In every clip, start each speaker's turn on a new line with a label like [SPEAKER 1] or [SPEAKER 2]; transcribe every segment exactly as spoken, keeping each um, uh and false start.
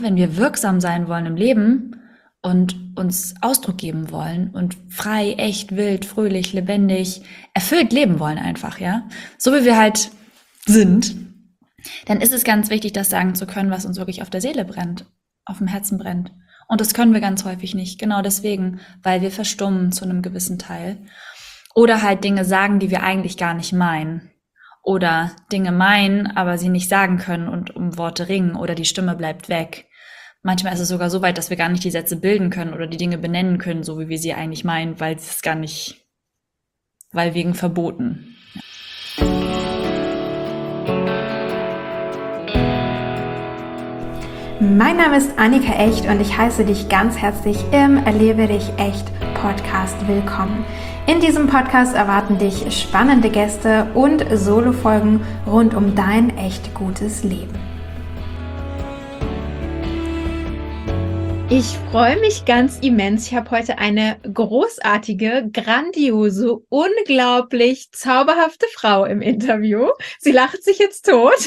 [SPEAKER 1] Wenn wir wirksam sein wollen im Leben und uns Ausdruck geben wollen und frei, echt, wild, fröhlich, lebendig, erfüllt leben wollen einfach, ja, so wie wir halt sind, dann ist es ganz wichtig, das sagen zu können, was uns wirklich auf der Seele brennt, auf dem Herzen brennt. Und das können wir ganz häufig nicht, genau deswegen, weil wir verstummen zu einem gewissen Teil. Oder halt Dinge sagen, die wir eigentlich gar nicht meinen. Oder Dinge meinen, aber sie nicht sagen können und um Worte ringen oder die Stimme bleibt weg. Manchmal ist es sogar so weit, dass wir gar nicht die Sätze bilden können oder die Dinge benennen können, so wie wir sie eigentlich meinen, weil es gar nicht, weil wegen verboten.
[SPEAKER 2] Mein Name ist Annika Echt und ich heiße dich ganz herzlich im Erlebe dich echt Podcast willkommen. In diesem Podcast erwarten dich spannende Gäste und Solo-Folgen rund um dein echt gutes Leben. Ich freue mich ganz immens. Ich habe heute eine großartige, grandiose, unglaublich zauberhafte Frau im Interview. Sie lacht sich jetzt tot.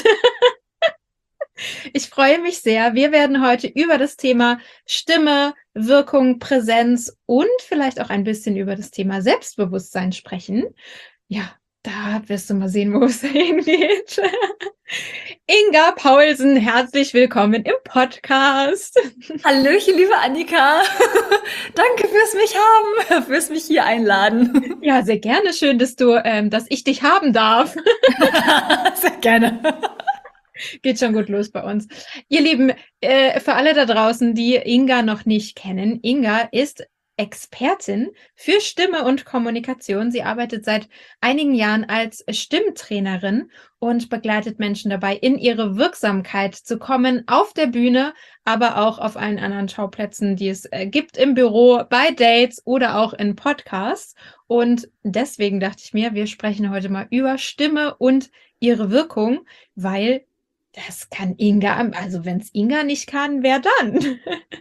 [SPEAKER 2] Ich freue mich sehr. Wir werden heute über das Thema Stimme, Wirkung, Präsenz und vielleicht auch ein bisschen über das Thema Selbstbewusstsein sprechen. Ja, da wirst du mal sehen, wo es hingeht. Inga Paulsen, herzlich willkommen im Podcast.
[SPEAKER 1] Hallöchen, liebe Annika. Danke fürs mich haben, fürs mich hier einladen.
[SPEAKER 2] Ja, sehr gerne. Schön, dass du, ähm, dass ich dich haben darf.
[SPEAKER 1] Sehr gerne.
[SPEAKER 2] Geht schon gut los bei uns. Ihr Lieben, äh, für alle da draußen, die Inga noch nicht kennen, Inga ist Expertin für Stimme und Kommunikation. Sie arbeitet seit einigen Jahren als Stimmtrainerin und begleitet Menschen dabei, in ihre Wirksamkeit zu kommen, auf der Bühne, aber auch auf allen anderen Schauplätzen, die es äh, gibt, im Büro, bei Dates oder auch in Podcasts. Und deswegen dachte ich mir, wir sprechen heute mal über Stimme und ihre Wirkung, weil das kann Inga, also wenn es Inga nicht kann, wer dann?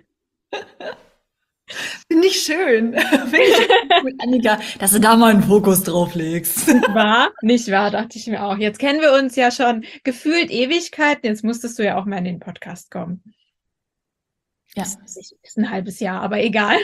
[SPEAKER 1] Finde ich schön. Finde ich gut, Annika, dass du da mal einen Fokus drauf legst.
[SPEAKER 2] Nicht wahr? Nicht wahr, dachte ich mir auch. Jetzt kennen wir uns ja schon gefühlt Ewigkeiten. Jetzt musstest du ja auch mal in den Podcast kommen.
[SPEAKER 1] Ja.
[SPEAKER 2] Das ist ein halbes Jahr, aber egal.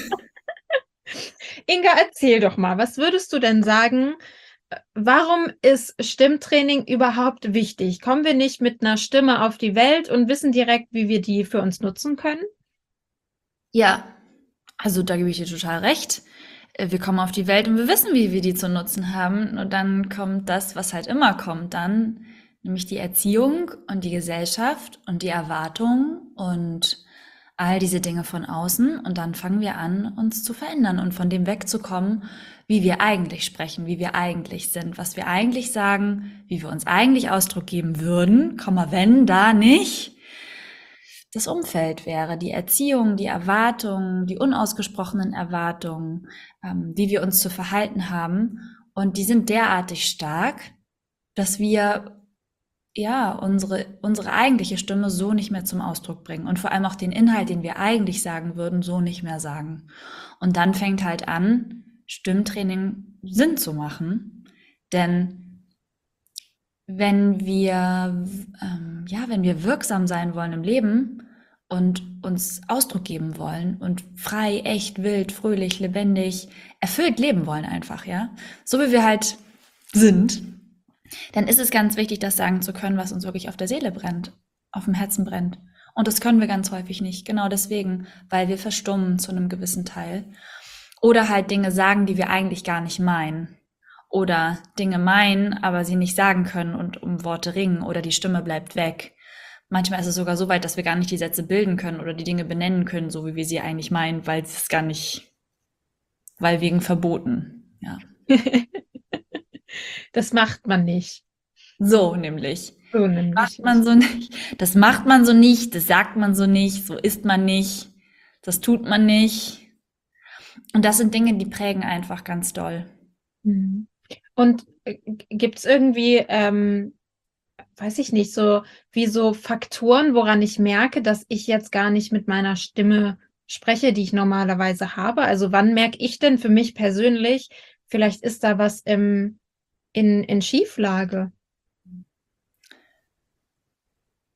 [SPEAKER 2] Inga, erzähl doch mal, was würdest du denn sagen, warum ist Stimmtraining überhaupt wichtig? Kommen wir nicht mit einer Stimme auf die Welt und wissen direkt, wie wir die für uns nutzen können?
[SPEAKER 1] Ja, also da gebe ich dir total recht. Äh, Wir kommen auf die Welt und wir wissen, wie wir die zu nutzen haben. Und dann kommt das, was halt immer kommt dann, nämlich die Erziehung und die Gesellschaft und die Erwartungen und all diese Dinge von außen. Und dann fangen wir an, uns zu verändern und von dem wegzukommen, wie wir eigentlich sprechen, wie wir eigentlich sind, was wir eigentlich sagen, wie wir uns eigentlich Ausdruck geben würden, Komma, wenn da nicht das Umfeld wäre, die Erziehung, die Erwartungen, die unausgesprochenen Erwartungen, ähm, wie wir uns zu verhalten haben. Und die sind derartig stark, dass wir ja unsere, unsere eigentliche Stimme so nicht mehr zum Ausdruck bringen und vor allem auch den Inhalt, den wir eigentlich sagen würden, so nicht mehr sagen. Und dann fängt halt an, Stimmtraining Sinn zu machen, denn wenn wir, ähm, ja, wenn wir wirksam sein wollen im Leben und uns Ausdruck geben wollen und frei, echt, wild, fröhlich, lebendig, erfüllt leben wollen einfach, ja, so wie wir halt sind, dann ist es ganz wichtig, das sagen zu können, was uns wirklich auf der Seele brennt, auf dem Herzen brennt. Und das können wir ganz häufig nicht, genau deswegen, weil wir verstummen zu einem gewissen Teil. Oder halt Dinge sagen, die wir eigentlich gar nicht meinen. Oder Dinge meinen, aber sie nicht sagen können und um Worte ringen oder die Stimme bleibt weg. Manchmal ist es sogar so weit, dass wir gar nicht die Sätze bilden können oder die Dinge benennen können, so wie wir sie eigentlich meinen, weil es gar nicht, weil wegen verboten, ja.
[SPEAKER 2] Das macht man nicht.
[SPEAKER 1] So nämlich.
[SPEAKER 2] So
[SPEAKER 1] Macht
[SPEAKER 2] nämlich.
[SPEAKER 1] man so nicht. Das macht man so nicht, das sagt man so nicht, so ist man nicht, das tut man nicht. Und das sind Dinge, die prägen einfach ganz doll.
[SPEAKER 2] Mhm. Und äh, gibt es irgendwie, ähm, weiß ich nicht, so wie so Faktoren, woran ich merke, dass ich jetzt gar nicht mit meiner Stimme spreche, die ich normalerweise habe? Also wann merke ich denn für mich persönlich, vielleicht ist da was im, in, in Schieflage?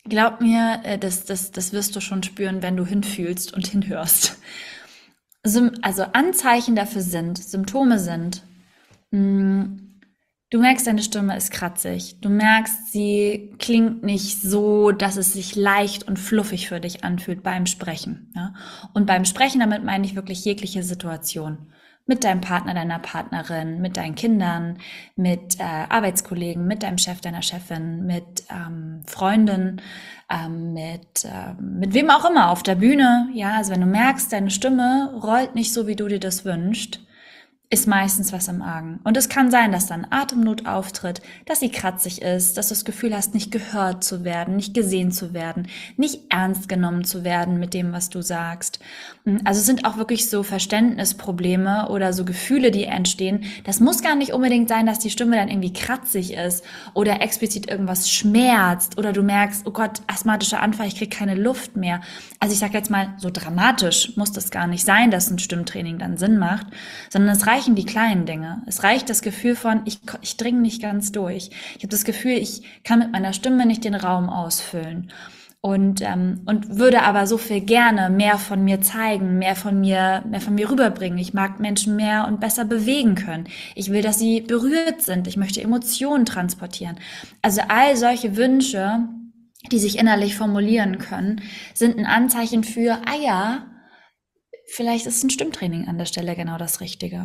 [SPEAKER 1] Glaub mir, äh, das, das, das wirst du schon spüren, wenn du hinfühlst und hinhörst. Sym also Anzeichen dafür sind, Symptome sind, mh, du merkst, deine Stimme ist kratzig. Du merkst, sie klingt nicht so, dass es sich leicht und fluffig für dich anfühlt beim Sprechen. Ja? Und beim Sprechen, damit meine ich wirklich jegliche Situation. Mit deinem Partner, deiner Partnerin, mit deinen Kindern, mit äh, Arbeitskollegen, mit deinem Chef, deiner Chefin, mit ähm, Freunden, ähm, mit, äh, mit wem auch immer auf der Bühne. Ja, also wenn du merkst, deine Stimme rollt nicht so, wie du dir das wünschst, ist meistens was im Argen. Und es kann sein, dass dann Atemnot auftritt, dass sie kratzig ist, dass du das Gefühl hast, nicht gehört zu werden, nicht gesehen zu werden, nicht ernst genommen zu werden mit dem, was du sagst. Also es sind auch wirklich so Verständnisprobleme oder so Gefühle, die entstehen. Das muss gar nicht unbedingt sein, dass die Stimme dann irgendwie kratzig ist oder explizit irgendwas schmerzt oder du merkst, oh Gott, asthmatischer Anfall, ich kriege keine Luft mehr. Also ich sage jetzt mal, so dramatisch muss das gar nicht sein, dass ein Stimmtraining dann Sinn macht, sondern es reicht die kleinen Dinge. Es reicht das Gefühl von, ich, ich dringe nicht ganz durch. Ich habe das Gefühl, ich kann mit meiner Stimme nicht den Raum ausfüllen. Und, ähm, und würde aber so viel gerne mehr von mir zeigen, mehr von mir, mehr von mir rüberbringen. Ich mag Menschen mehr und besser bewegen können. Ich will, dass sie berührt sind. Ich möchte Emotionen transportieren. Also all solche Wünsche, die sich innerlich formulieren können, sind ein Anzeichen für, ah ja, vielleicht ist ein Stimmtraining an der Stelle genau das Richtige.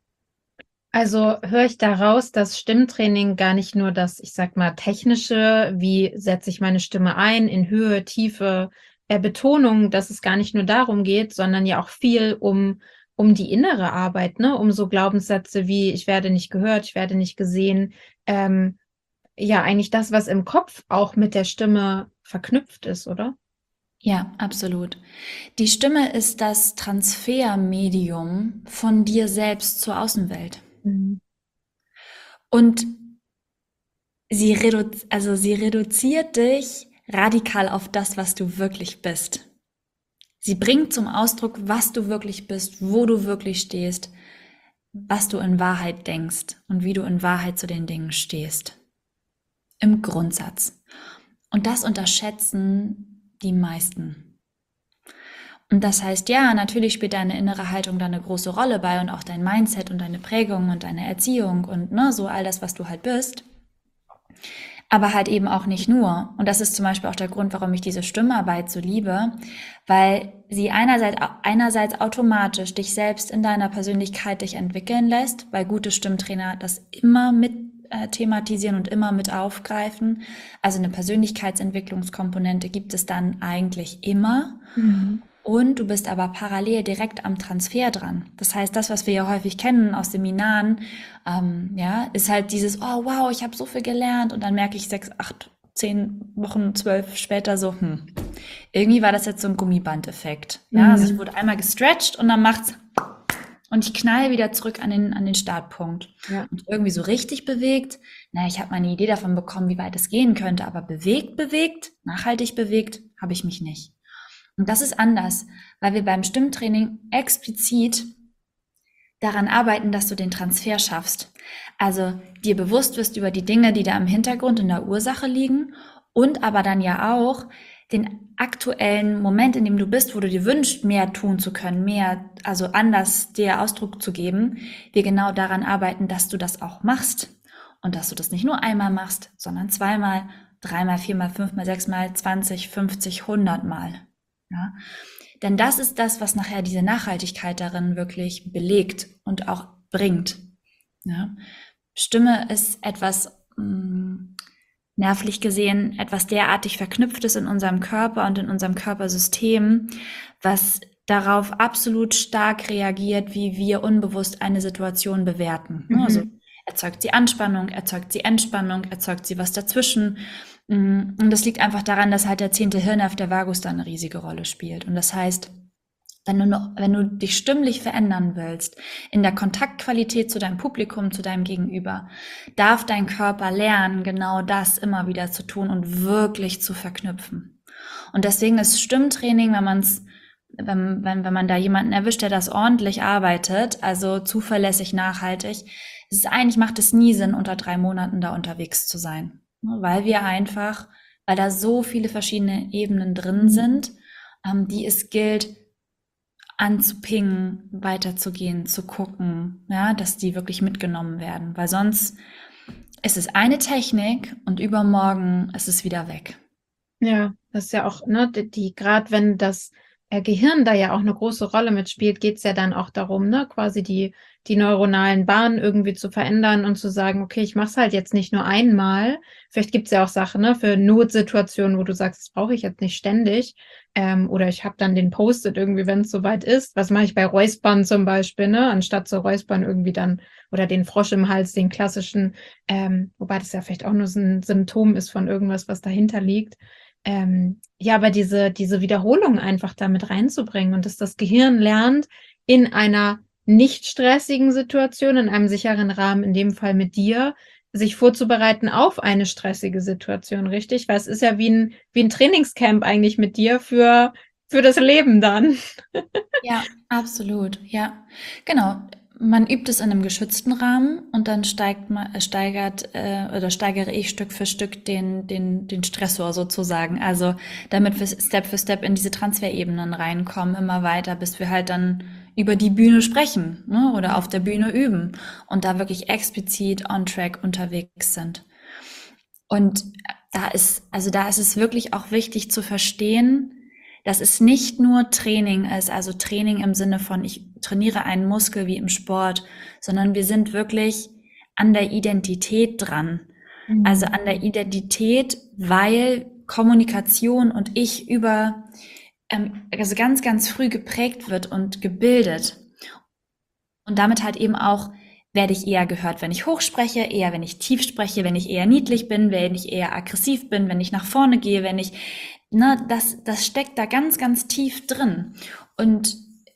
[SPEAKER 2] Also höre ich daraus, dass Stimmtraining gar nicht nur das, ich sag mal, technische, wie setze ich meine Stimme ein, in Höhe, Tiefe, äh, Betonung, dass es gar nicht nur darum geht, sondern ja auch viel um, um die innere Arbeit, ne? Um so Glaubenssätze wie, ich werde nicht gehört, ich werde nicht gesehen. Ähm, ja, eigentlich das, was im Kopf auch mit der Stimme verknüpft ist, oder?
[SPEAKER 1] Ja, absolut. Die Stimme ist das Transfermedium von dir selbst zur Außenwelt.
[SPEAKER 2] Mhm.
[SPEAKER 1] Und sie redu also sie reduziert dich radikal auf das, was du wirklich bist. Sie bringt zum Ausdruck, was du wirklich bist, wo du wirklich stehst, was du in Wahrheit denkst und wie du in Wahrheit zu den Dingen stehst. Im Grundsatz. Und das unterschätzen die meisten. Und das heißt, ja, natürlich spielt deine innere Haltung da eine große Rolle bei und auch dein Mindset und deine Prägung und deine Erziehung und ne, so all das, was du halt bist. Aber halt eben auch nicht nur. Und das ist zum Beispiel auch der Grund, warum ich diese Stimmarbeit so liebe, weil sie einerseits, einerseits automatisch dich selbst in deiner Persönlichkeit dich entwickeln lässt, weil gute Stimmtrainer das immer mit äh, thematisieren und immer mit aufgreifen. Also eine Persönlichkeitsentwicklungskomponente gibt es dann eigentlich immer.
[SPEAKER 2] Mhm.
[SPEAKER 1] Und du bist aber parallel direkt am Transfer dran. Das heißt, das, was wir ja häufig kennen aus Seminaren, ähm, ja, ist halt dieses, oh wow, ich habe so viel gelernt und dann merke ich sechs, acht, zehn Wochen, zwölf später so, hm, irgendwie war das jetzt so ein Gummibandeffekt. Ja, also ich
[SPEAKER 2] Mhm.
[SPEAKER 1] wurde einmal gestretcht und dann macht's und ich knall wieder zurück an den, an den Startpunkt.
[SPEAKER 2] Ja.
[SPEAKER 1] Und irgendwie so richtig bewegt, na, ich habe mal eine Idee davon bekommen, wie weit es gehen könnte, aber bewegt, bewegt, nachhaltig bewegt, habe ich mich nicht. Und das ist anders, weil wir beim Stimmtraining explizit daran arbeiten, dass du den Transfer schaffst. Also dir bewusst wirst über die Dinge, die da im Hintergrund in der Ursache liegen und aber dann ja auch den aktuellen Moment, in dem du bist, wo du dir wünschst, mehr tun zu können, mehr, also anders dir Ausdruck zu geben, wir genau daran arbeiten, dass du das auch machst und dass du das nicht nur einmal machst, sondern zweimal, dreimal, viermal, fünfmal, sechsmal, zwanzig, fünfzig, hundert Mal. Ja? Denn das ist das, was nachher diese Nachhaltigkeit darin wirklich belegt und auch bringt. Ja? Stimme ist etwas, mh, nervlich gesehen, etwas derartig Verknüpftes in unserem Körper und in unserem Körpersystem, was darauf absolut stark reagiert, wie wir unbewusst eine Situation bewerten.
[SPEAKER 2] Mhm.
[SPEAKER 1] Also erzeugt sie Anspannung, erzeugt sie Entspannung, erzeugt sie was dazwischen. Und das liegt einfach daran, dass halt der zehnte Hirnnerv, der Vagus, da eine riesige Rolle spielt. Und das heißt, wenn du, noch, wenn du dich stimmlich verändern willst, in der Kontaktqualität zu deinem Publikum, zu deinem Gegenüber, darf dein Körper lernen, genau das immer wieder zu tun und wirklich zu verknüpfen. Und deswegen ist Stimmtraining, wenn man es wenn, wenn, wenn man da jemanden erwischt, der das ordentlich arbeitet, also zuverlässig, nachhaltig, es ist eigentlich, macht es nie Sinn, unter drei Monaten da unterwegs zu sein. Weil wir einfach weil da so viele verschiedene Ebenen drin
[SPEAKER 2] Mhm.
[SPEAKER 1] sind, ähm, die es gilt anzupingen, weiterzugehen, zu gucken, ja, dass die wirklich mitgenommen werden, weil sonst ist es eine Technik und übermorgen ist es wieder weg.
[SPEAKER 2] Ja, das ist ja auch, ne, die, die gerade wenn das äh, Gehirn da ja auch eine große Rolle mitspielt, geht's ja dann auch darum, ne, quasi die, die neuronalen Bahnen irgendwie zu verändern und zu sagen, okay, ich mache es halt jetzt nicht nur einmal. Vielleicht gibt's ja auch Sachen, ne, für Notsituationen, wo du sagst, das brauche ich jetzt nicht ständig. Ähm, oder ich habe dann den Post-it irgendwie, wenn es soweit ist. Was mache ich bei Räuspern zum Beispiel, ne? Anstatt zu räuspern irgendwie dann, oder den Frosch im Hals, den klassischen, ähm, wobei das ja vielleicht auch nur so ein Symptom ist von irgendwas, was dahinter liegt. Ähm, ja, aber diese, diese Wiederholung einfach damit reinzubringen und dass das Gehirn lernt, in einer nicht stressigen Situation, in einem sicheren Rahmen, in dem Fall mit dir, sich vorzubereiten auf eine stressige Situation, richtig? Weil es ist ja wie ein, wie ein Trainingscamp eigentlich mit dir für, für das Leben dann.
[SPEAKER 1] Ja, absolut, ja. Genau. Man übt es in einem geschützten Rahmen und dann steigt man, äh, steigert äh, oder steigere ich Stück für Stück den, den, den Stressor sozusagen. Also damit wir Step für Step in diese Transferebenen reinkommen, immer weiter, bis wir halt dann über die Bühne sprechen, ne, oder auf der Bühne üben und da wirklich explizit on track unterwegs sind. Und da ist, also da ist es wirklich auch wichtig zu verstehen, dass es nicht nur Training ist, also Training im Sinne von, ich trainiere einen Muskel wie im Sport, sondern wir sind wirklich an der Identität dran. Also
[SPEAKER 2] Mhm.
[SPEAKER 1] an der Identität, weil Kommunikation und ich über, ähm, also ganz, ganz früh geprägt wird und gebildet. Und damit halt eben auch, werde ich eher gehört, wenn ich hoch spreche, eher wenn ich tief spreche, wenn ich eher niedlich bin, wenn ich eher aggressiv bin, wenn ich nach vorne gehe, wenn ich, ne, das, das steckt da ganz, ganz tief drin. Und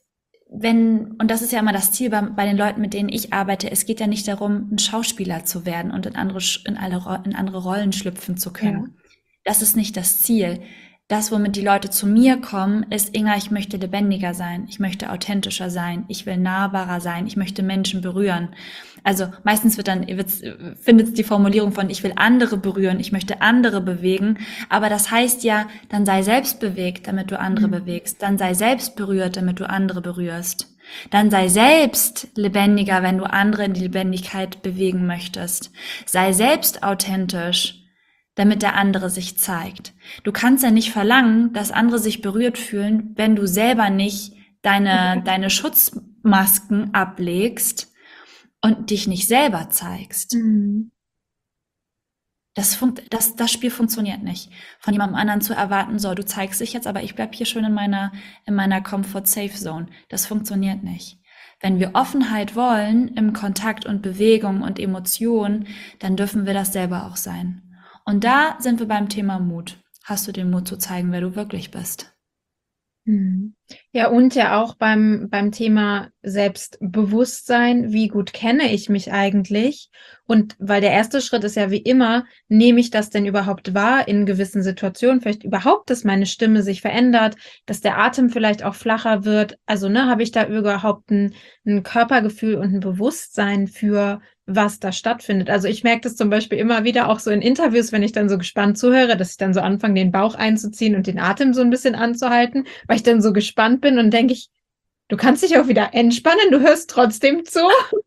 [SPEAKER 1] wenn, und das ist ja immer das Ziel bei, bei den Leuten, mit denen ich arbeite, es geht ja nicht darum, ein Schauspieler zu werden und in andere, in alle, in andere Rollen schlüpfen zu
[SPEAKER 2] Ja.
[SPEAKER 1] können. Das ist nicht das Ziel. Das, womit die Leute zu mir kommen, ist, Inga, ich möchte lebendiger sein, ich möchte authentischer sein, ich will nahbarer sein, ich möchte Menschen berühren. Also meistens wird dann, findet die Formulierung von, ich will andere berühren, ich möchte andere bewegen, aber das heißt ja, dann sei selbst bewegt, damit du andere
[SPEAKER 2] Mhm.
[SPEAKER 1] bewegst, dann sei selbst berührt, damit du andere berührst. Dann sei selbst lebendiger, wenn du andere in die Lebendigkeit bewegen möchtest. Sei selbst authentisch, damit der andere sich zeigt. Du kannst ja nicht verlangen, dass andere sich berührt fühlen, wenn du selber nicht deine, deine Schutzmasken ablegst und dich nicht selber zeigst.
[SPEAKER 2] Mhm.
[SPEAKER 1] Das, funkt, das, das Spiel funktioniert nicht. Von jemandem anderen zu erwarten, so, du zeigst dich jetzt, aber ich bleib hier schön in meiner, in meiner Comfort-Safe-Zone. Das funktioniert nicht. Wenn wir Offenheit wollen im Kontakt und Bewegung und Emotion, dann dürfen wir das selber auch sein. Und da sind wir beim Thema Mut. Hast du den Mut zu zeigen, wer du wirklich bist?
[SPEAKER 2] Mhm. Ja, und ja auch beim, beim Thema Selbstbewusstsein, wie gut kenne ich mich eigentlich? Und weil der erste Schritt ist ja wie immer, nehme ich das denn überhaupt wahr in gewissen Situationen? Vielleicht überhaupt, dass meine Stimme sich verändert, dass der Atem vielleicht auch flacher wird. Also, ne, habe ich da überhaupt ein, ein Körpergefühl und ein Bewusstsein für, was da stattfindet? Also ich merke das zum Beispiel immer wieder auch so in Interviews, wenn ich dann so gespannt zuhöre, dass ich dann so anfange, den Bauch einzuziehen und den Atem so ein bisschen anzuhalten, weil ich dann so gespannt bin und denke ich, du kannst dich auch wieder entspannen, du hörst trotzdem zu.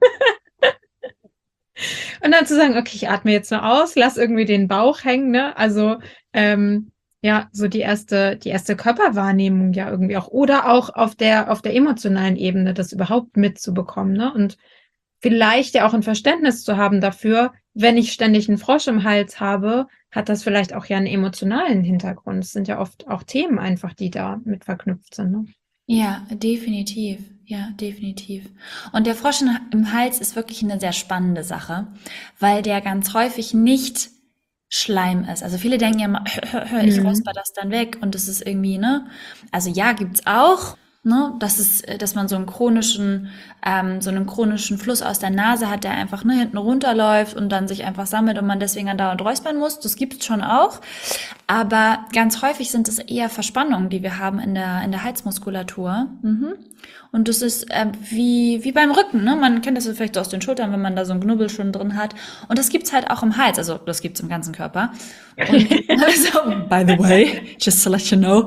[SPEAKER 2] Und dann zu sagen, okay, ich atme jetzt nur aus, lass irgendwie den Bauch hängen, ne? Also ähm, ja, so die erste, die erste Körperwahrnehmung ja irgendwie auch. Oder auch auf der, auf der emotionalen Ebene, das überhaupt mitzubekommen, ne? Und vielleicht ja auch ein Verständnis zu haben dafür, wenn ich ständig einen Frosch im Hals habe, hat das vielleicht auch ja einen emotionalen Hintergrund. Es sind ja oft auch Themen einfach, die da mit verknüpft sind, ne?
[SPEAKER 1] Ja, definitiv. Ja, definitiv. Und der Frosch in- im Hals ist wirklich eine sehr spannende Sache, weil der ganz häufig nicht Schleim ist. Also viele denken ja mal, ich
[SPEAKER 2] Mhm.
[SPEAKER 1] räusper das dann weg und es ist irgendwie, ne? Also ja, gibt's auch. Ne, dass es, äh, dass man so einen chronischen, ähm, so einen chronischen Fluss aus der Nase hat, der einfach ne, hinten runterläuft und dann sich einfach sammelt und man deswegen andauernd räuspern muss. Das gibt's schon auch. Aber ganz häufig sind es eher Verspannungen, die wir haben in der, in der Halsmuskulatur. Mhm. Und das ist äh, wie, wie beim Rücken, ne? Man kennt das vielleicht so aus den Schultern, wenn man da so einen Knubbel schon drin hat. Und das gibt's halt auch im Hals, also das gibt's im ganzen Körper. Und also, by the way, just to let you know.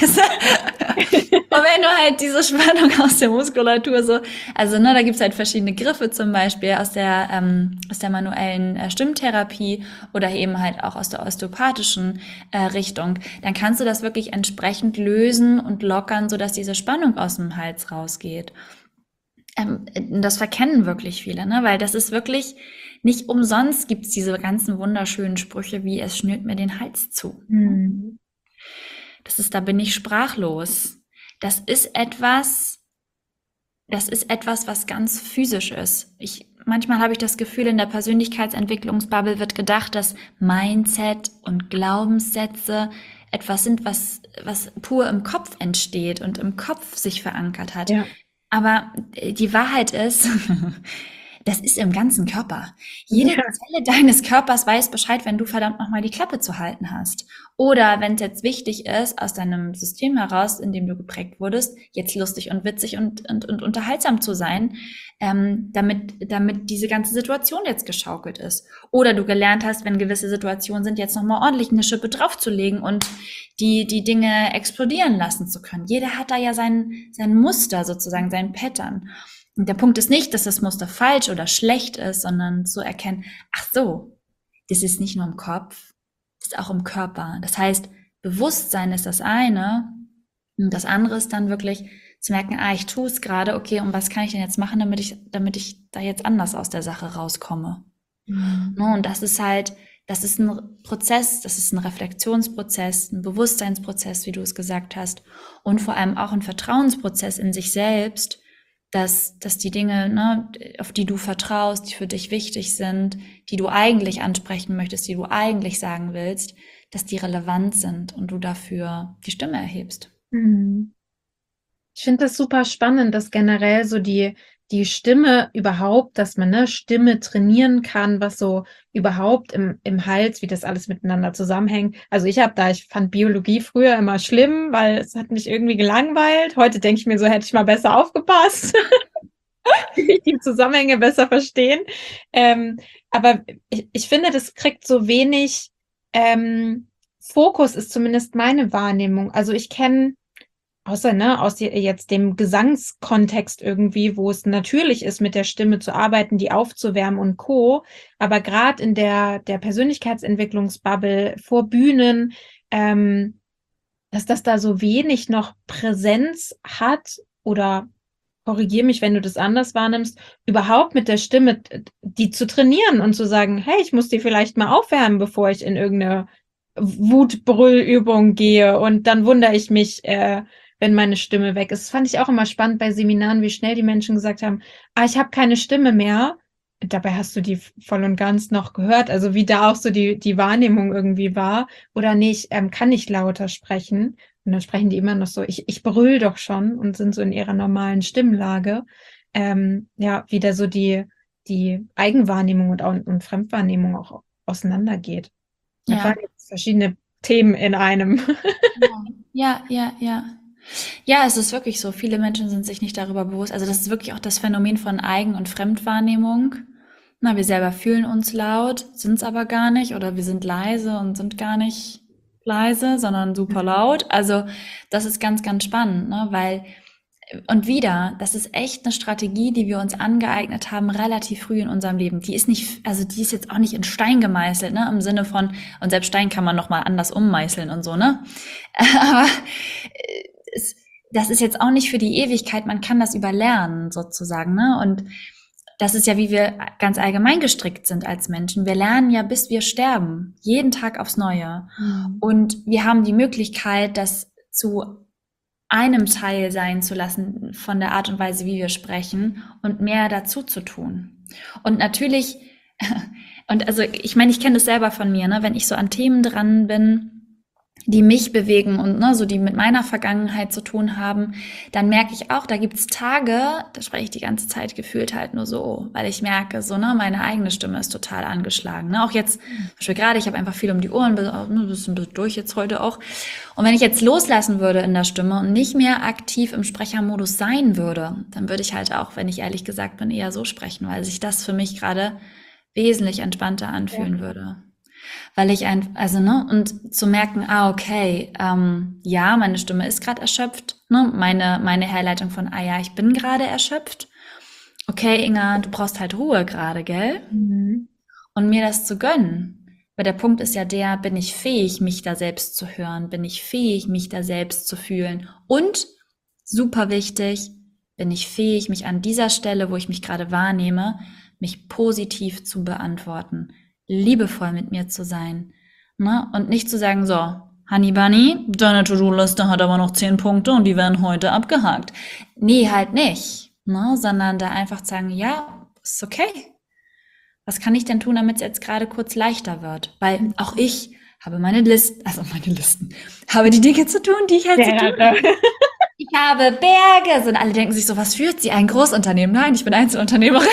[SPEAKER 1] Und wenn du halt diese Spannung aus der Muskulatur so, also ne, da gibt's halt verschiedene Griffe zum Beispiel aus der ähm, aus der manuellen äh, Stimmtherapie oder eben halt auch aus der osteopathischen äh, Richtung, dann kannst du das wirklich entsprechend lösen und lockern, sodass diese Spannung aus dem Hals rausgeht. Ähm, das verkennen wirklich viele, ne, weil das ist wirklich nicht umsonst gibt's diese ganzen wunderschönen Sprüche wie es schnürt mir den Hals zu.
[SPEAKER 2] Mhm.
[SPEAKER 1] Das ist, da bin ich sprachlos. Das ist etwas, das ist etwas, was ganz physisch ist. Ich, manchmal habe ich das Gefühl, in der Persönlichkeitsentwicklungsbubble wird gedacht, dass Mindset und Glaubenssätze etwas sind, was, was pur im Kopf entsteht und im Kopf sich verankert hat.
[SPEAKER 2] Ja.
[SPEAKER 1] Aber die Wahrheit ist, das ist im ganzen Körper. Jede
[SPEAKER 2] Ja.
[SPEAKER 1] Zelle deines Körpers weiß Bescheid, wenn du verdammt nochmal die Klappe zu halten hast. Oder wenn es jetzt wichtig ist, aus deinem System heraus, in dem du geprägt wurdest, jetzt lustig und witzig und, und, und unterhaltsam zu sein, ähm, damit, damit diese ganze Situation jetzt geschaukelt ist. Oder du gelernt hast, wenn gewisse Situationen sind, jetzt nochmal ordentlich eine Schippe draufzulegen und die, die Dinge explodieren lassen zu können. Jeder hat da ja sein, sein Muster sozusagen, sein Pattern. Und der Punkt ist nicht, dass das Muster falsch oder schlecht ist, sondern zu erkennen, ach so, das ist nicht nur im Kopf, das ist auch im Körper. Das heißt, Bewusstsein ist das eine und das andere ist dann wirklich zu merken, ah, ich tue es gerade, okay, und was kann ich denn jetzt machen, damit ich, damit ich da jetzt anders aus der Sache rauskomme?
[SPEAKER 2] Mhm.
[SPEAKER 1] Und das ist halt, das ist ein Prozess, das ist ein Reflexionsprozess, ein Bewusstseinsprozess, wie du es gesagt hast, und vor allem auch ein Vertrauensprozess in sich selbst, dass, dass die Dinge, ne, auf die du vertraust, die für dich wichtig sind, die du eigentlich ansprechen möchtest, die du eigentlich sagen willst, dass die relevant sind und du dafür die Stimme erhebst.
[SPEAKER 2] Mhm. Ich finde das super spannend, dass generell so die, die Stimme überhaupt, dass man eine Stimme trainieren kann, was so überhaupt im, im Hals, wie das alles miteinander zusammenhängt. Also ich habe da, ich fand Biologie früher immer schlimm, weil es hat mich irgendwie gelangweilt. Heute denke ich mir so, hätte ich mal besser aufgepasst, die Zusammenhänge besser verstehen. Ähm, aber ich, ich finde, das kriegt so wenig ähm, Fokus, ist zumindest meine Wahrnehmung. Also ich kenne außer, ne, aus jetzt dem Gesangskontext irgendwie, wo es natürlich ist, mit der Stimme zu arbeiten, die aufzuwärmen und Co. Aber gerade in der, der Persönlichkeitsentwicklungsbubble vor Bühnen, ähm, dass das da so wenig noch Präsenz hat oder korrigiere mich, wenn du das anders wahrnimmst, überhaupt mit der Stimme die zu trainieren und zu sagen, hey, ich muss die vielleicht mal aufwärmen, bevor ich in irgendeine Wutbrüllübung gehe und dann wundere ich mich, äh, wenn meine Stimme weg ist. Das fand ich auch immer spannend bei Seminaren, wie schnell die Menschen gesagt haben, ah, ich habe keine Stimme mehr. Dabei hast du die voll und ganz noch gehört, also wie da auch so die, die Wahrnehmung irgendwie war. Oder nee, ich ähm, kann nicht lauter sprechen. Und dann sprechen die immer noch so, ich, ich brüll doch schon und sind so in ihrer normalen Stimmlage. Ähm, ja, wie da so die, die Eigenwahrnehmung und, und Fremdwahrnehmung auch auseinandergeht. Das waren
[SPEAKER 1] Ja,
[SPEAKER 2] jetzt verschiedene Themen in einem.
[SPEAKER 1] ja, ja, ja. Ja, es ist wirklich so. Viele Menschen sind sich nicht darüber bewusst. Also das ist wirklich auch das Phänomen von Eigen- und Fremdwahrnehmung. Na, wir selber fühlen uns laut, sind es aber gar nicht. Oder wir sind leise und sind gar nicht leise, sondern super laut. Also das ist ganz, ganz spannend, ne? Weil, und wieder, das ist echt eine Strategie, die wir uns angeeignet haben, relativ früh in unserem Leben. Die ist nicht, also die ist jetzt auch nicht in Stein gemeißelt, ne? Im Sinne von, und selbst Stein kann man nochmal anders ummeißeln und so, ne? Aber es, das ist jetzt auch nicht für die Ewigkeit, man kann das überlernen sozusagen, ne? Und das ist ja, wie wir ganz allgemein gestrickt sind als Menschen. Wir lernen ja, bis wir sterben, jeden Tag aufs Neue.
[SPEAKER 2] Mhm.
[SPEAKER 1] Und wir haben die Möglichkeit, das zu einem Teil sein zu lassen von der Art und Weise, wie wir sprechen und mehr dazu zu tun. Und natürlich, und also ich meine, ich kenne das selber von mir, ne? Wenn ich so an Themen dran bin, die mich bewegen und ne, so die mit meiner Vergangenheit zu tun haben, dann merke ich auch, da gibt's Tage, da spreche ich die ganze Zeit gefühlt halt nur so, weil ich merke, so ne, meine eigene Stimme ist total angeschlagen. Ne? Auch jetzt, zum Beispiel gerade, ich habe einfach viel um die Ohren, ein bisschen durch jetzt heute auch. Und wenn ich jetzt loslassen würde in der Stimme und nicht mehr aktiv im Sprechermodus sein würde, dann würde ich halt auch, wenn ich ehrlich gesagt bin, eher so sprechen, weil sich das für mich gerade wesentlich entspannter anfühlen ja. würde. Weil ich ein, also ne, und zu merken, ah, okay, ähm, ja, meine Stimme ist gerade erschöpft, ne, meine, meine Herleitung von, ah ja, ich bin gerade erschöpft. Okay, Inga, du brauchst halt Ruhe gerade, gell? Mhm. Und mir das zu gönnen. Weil der Punkt ist ja der, bin ich fähig, mich da selbst zu hören? Bin ich fähig, mich da selbst zu fühlen? Und, super wichtig, bin ich fähig, mich an dieser Stelle, wo ich mich gerade wahrnehme, mich positiv zu beantworten? Liebevoll mit mir zu sein, ne? Und nicht zu sagen, so, Honey Bunny, deine To-Do-Liste hat aber noch zehn Punkte und die werden heute abgehakt. Nee, halt nicht, ne? Sondern da einfach zu sagen, ja, ist okay. Was kann ich denn tun, damit es jetzt gerade kurz leichter wird? Weil auch ich habe meine Listen, also meine Listen, habe die Dinge zu tun, die ich halt ja, zu tun habe. Ich habe Berge, und alle denken sich so, was führt sie? Ein Großunternehmen? Nein, ich bin Einzelunternehmerin.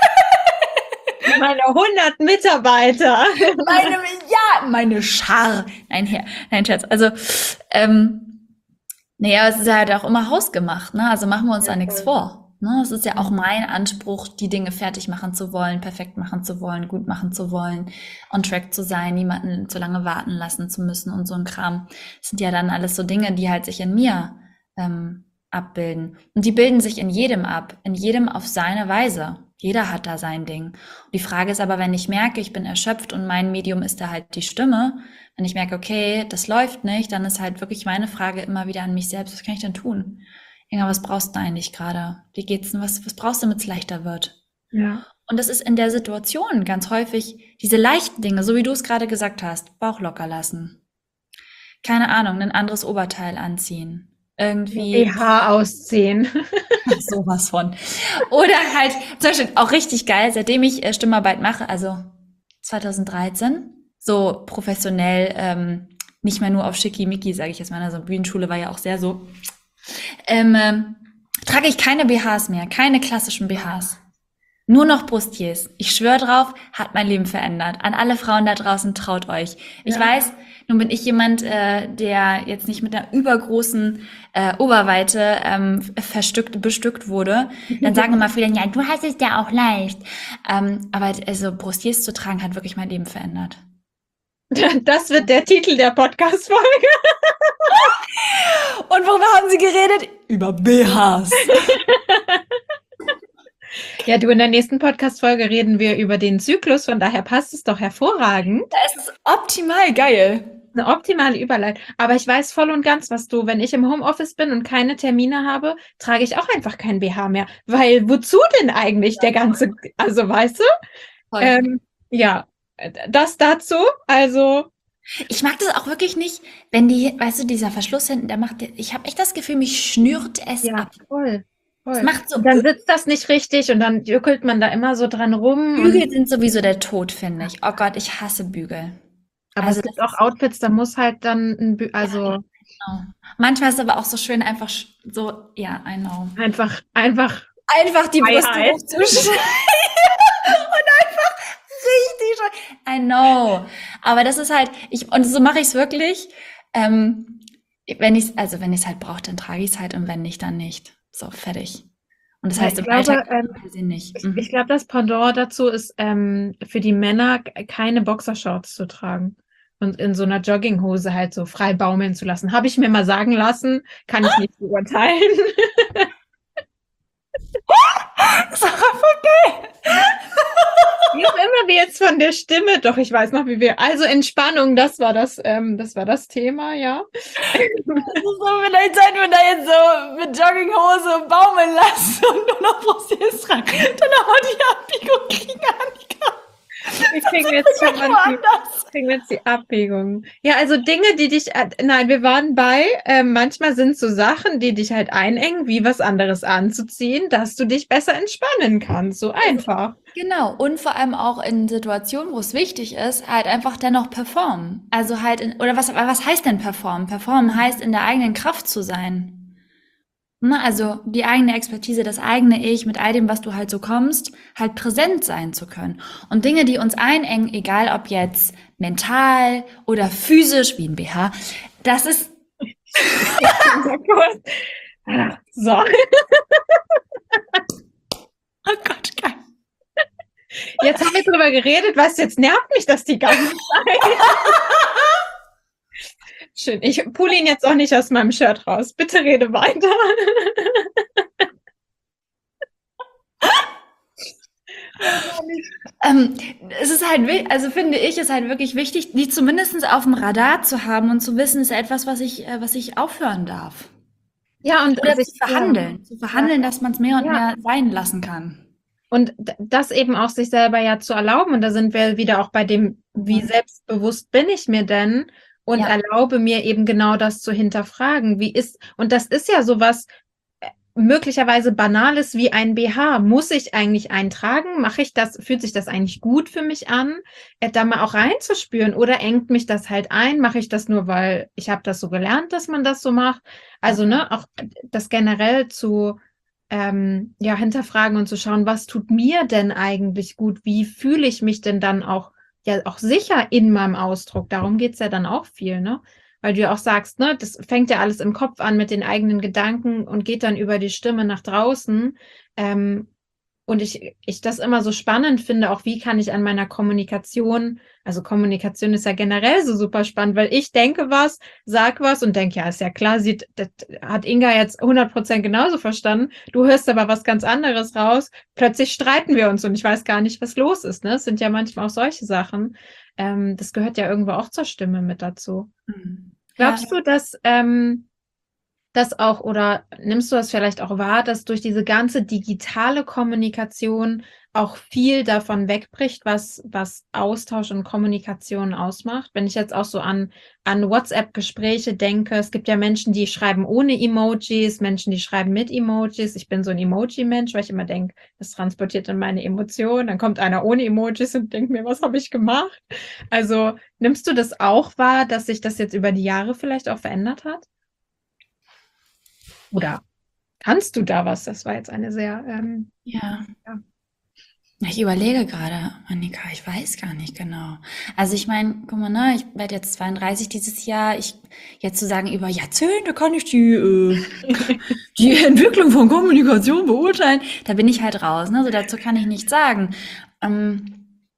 [SPEAKER 2] Meine hundert Mitarbeiter.
[SPEAKER 1] Meine Milliarden, meine Schar. Nein, Herr, nein, Scherz. Also, ähm, naja, es ist ja halt auch immer hausgemacht, ne? Also machen wir uns ja, da nichts vor. Ne? Es ist ja auch mein Anspruch, die Dinge fertig machen zu wollen, perfekt machen zu wollen, gut machen zu wollen, on track zu sein, niemanden zu lange warten lassen zu müssen und so ein Kram. Das sind ja dann alles so Dinge, die halt sich in mir ähm, abbilden. Und die bilden sich in jedem ab, in jedem auf seine Weise. Jeder hat da sein Ding. Und die Frage ist aber, wenn ich merke, ich bin erschöpft und mein Medium ist da halt die Stimme, wenn ich merke, okay, das läuft nicht, dann ist halt wirklich meine Frage immer wieder an mich selbst, was kann ich denn tun? Inga, was brauchst du eigentlich gerade? Wie geht's denn? Was, was brauchst du, damit es leichter wird?
[SPEAKER 2] Ja.
[SPEAKER 1] Und das ist in der Situation ganz häufig diese leichten Dinge, so wie du es gerade gesagt hast, Bauch locker lassen. Keine Ahnung, ein anderes Oberteil anziehen. Irgendwie
[SPEAKER 2] B H ausziehen.
[SPEAKER 1] Sowas von. Oder halt, zum Beispiel auch richtig geil, seitdem ich äh, Stimmarbeit mache, also zwanzig dreizehn, so professionell, ähm, nicht mehr nur auf Schickimicki, sage ich jetzt mal, also Bühnenschule war ja auch sehr so, ähm, äh, trage ich keine B Hs mehr, keine klassischen B Hs. Nur noch Bustiers. Ich schwöre drauf, hat mein Leben verändert. An alle Frauen da draußen, traut euch. Ich ja. weiß, nun bin ich jemand, äh, der jetzt nicht mit einer übergroßen äh, Oberweite ähm, verstückt, bestückt wurde. Dann sagen immer viele, ja, du hast es ja auch leicht. Ähm, aber also Bustiers zu tragen, hat wirklich mein Leben verändert.
[SPEAKER 2] Das wird der Titel der Podcast-Folge.
[SPEAKER 1] Und worüber haben Sie geredet? Über B Hs.
[SPEAKER 2] Ja, du, in der nächsten Podcast-Folge reden wir über den Zyklus, von daher passt es doch hervorragend.
[SPEAKER 1] Das ist optimal geil.
[SPEAKER 2] Eine optimale Überleitung. Aber ich weiß voll und ganz, was du, wenn ich im Homeoffice bin und keine Termine habe, trage ich auch einfach kein B H mehr. Weil wozu denn eigentlich der ganze, also weißt du? Ähm, ja, das dazu, also...
[SPEAKER 1] Ich mag das auch wirklich nicht, wenn die, weißt du, dieser Verschluss hinten, der macht, ich habe echt das Gefühl, mich schnürt es
[SPEAKER 2] ja,
[SPEAKER 1] ab.
[SPEAKER 2] Voll.
[SPEAKER 1] Das macht so
[SPEAKER 2] und dann sitzt das nicht richtig und dann jückelt man da immer so dran rum.
[SPEAKER 1] Bügel sind sowieso der Tod, finde ich. Oh Gott, ich hasse Bügel.
[SPEAKER 2] Aber also es gibt auch Outfits, da muss halt dann ein Bügel, also... Ja,
[SPEAKER 1] genau. Manchmal ist es aber auch so schön, einfach so, ja, I know.
[SPEAKER 2] Einfach, einfach...
[SPEAKER 1] Einfach die Brüste hochzuschneiden. Und einfach richtig schön. I know. Aber das ist halt, ich, und so mache ich es wirklich. Ähm, wenn ich also wenn ich es halt brauche, dann trage ich es halt und wenn nicht, dann nicht. So, fertig. Und das
[SPEAKER 2] ja,
[SPEAKER 1] heißt, im
[SPEAKER 2] glaube,
[SPEAKER 1] Alltag
[SPEAKER 2] ähm,
[SPEAKER 1] nicht.
[SPEAKER 2] Mhm. Ich, ich glaube, das Pendant dazu ist, ähm, für die Männer keine Boxershorts zu tragen und in so einer Jogginghose halt so frei baumeln zu lassen. Habe ich mir mal sagen lassen, kann ich nicht beurteilen.
[SPEAKER 1] Das war voll geil.
[SPEAKER 2] Wie auch immer wir jetzt von der Stimme, doch ich weiß noch, wie wir, also Entspannung, das war das, ähm, das war das Thema, ja.
[SPEAKER 1] Das ist so vielleicht sein, wenn da jetzt so mit Jogginghose baumeln lassen und nur noch Brustjes tragen. Dann haben wir die Abbiegung kriegen, Annika.
[SPEAKER 2] Wir kriegen jetzt schon mal die,
[SPEAKER 1] Woanders.
[SPEAKER 2] kriegen jetzt die Abwägung. Ja, also Dinge, die dich, äh, nein, wir waren bei, äh, manchmal sind so Sachen, die dich halt einengen, wie was anderes anzuziehen, dass du dich besser entspannen kannst. So einfach.
[SPEAKER 1] Genau, und vor allem auch in Situationen, wo es wichtig ist, halt einfach dennoch performen. Also halt in, oder was, was heißt denn performen? Performen heißt, in der eigenen Kraft zu sein. Ne, also die eigene Expertise, das eigene Ich mit all dem, was du halt so kommst, halt präsent sein zu können. Und Dinge, die uns einengen, egal ob jetzt mental oder physisch, wie ein B H, das ist,
[SPEAKER 2] So.
[SPEAKER 1] oh Gott, geil.
[SPEAKER 2] Jetzt haben wir drüber geredet, weißt du, jetzt nervt mich das die ganze Zeit. Schön. Ich pulle ihn jetzt auch nicht aus meinem Shirt raus. Bitte rede weiter.
[SPEAKER 1] Ähm, es ist halt, wi- also finde ich, ist halt wirklich wichtig, die zumindest auf dem Radar zu haben und zu wissen, ist etwas, was ich, äh, was ich aufhören darf.
[SPEAKER 2] Ja, und
[SPEAKER 1] Oder
[SPEAKER 2] sich,
[SPEAKER 1] zu verhandeln, zu verhandeln, dass man es mehr und
[SPEAKER 2] ja.
[SPEAKER 1] mehr sein lassen kann.
[SPEAKER 2] Und d- das eben auch sich selber ja zu erlauben. Und da sind wir wieder auch bei dem, wie
[SPEAKER 1] Mhm.
[SPEAKER 2] selbstbewusst bin ich mir denn? Und
[SPEAKER 1] Ja.
[SPEAKER 2] erlaube mir eben genau das zu hinterfragen. Wie ist, und das ist ja sowas äh, möglicherweise Banales wie ein B H. Muss ich eigentlich eintragen? Mache ich das, fühlt sich das eigentlich gut für mich an? Äh, da mal auch reinzuspüren. Oder engt mich das halt ein? Mache ich das nur, weil ich habe das so gelernt, dass man das so macht? Also, ne, auch das generell zu ähm, ja, hinterfragen und zu schauen, was tut mir denn eigentlich gut? Wie fühle ich mich denn dann auch, ja, auch sicher in meinem Ausdruck? Darum geht's ja dann auch viel, ne? Weil du ja auch sagst, ne, das fängt ja alles im Kopf an mit den eigenen Gedanken und geht dann über die Stimme nach draußen. Ähm, und ich, ich das immer so spannend finde, auch wie kann ich an meiner Kommunikation, also Kommunikation ist ja generell so super spannend, weil ich denke was, sag was und denke, ja, ist ja klar, sieht, das hat Inga jetzt hundert Prozent genauso verstanden. Du hörst aber was ganz anderes raus. Plötzlich streiten wir uns und ich weiß gar nicht, was los ist. Ne? Es sind ja manchmal auch solche Sachen. Ähm, das gehört ja irgendwo auch zur Stimme mit dazu.
[SPEAKER 1] Mhm. Ja,
[SPEAKER 2] Glaubst du, dass ähm, das auch oder nimmst du das vielleicht auch wahr, dass durch diese ganze digitale Kommunikation auch viel davon wegbricht, was, was Austausch und Kommunikation ausmacht? Wenn ich jetzt auch so an, an WhatsApp-Gespräche denke, es gibt ja Menschen, die schreiben ohne Emojis, Menschen, die schreiben mit Emojis. Ich bin so ein Emoji-Mensch, weil ich immer denke, das transportiert in meine Emotionen. Dann kommt einer ohne Emojis und denkt mir, was habe ich gemacht? Also nimmst du das auch wahr, dass sich das jetzt über die Jahre vielleicht auch verändert hat? Oder kannst du da was? Das war jetzt eine sehr, ähm,
[SPEAKER 1] ja.
[SPEAKER 2] ja.
[SPEAKER 1] Ich überlege gerade, Annika, ich weiß gar nicht genau. Also ich meine, guck mal, ne, ich werde jetzt zweiunddreißig dieses Jahr. Ich jetzt zu sagen, über Jahrzehnte kann ich die, äh, die Entwicklung von Kommunikation beurteilen, da bin ich halt raus. Ne? Also dazu kann ich nichts sagen. Ähm,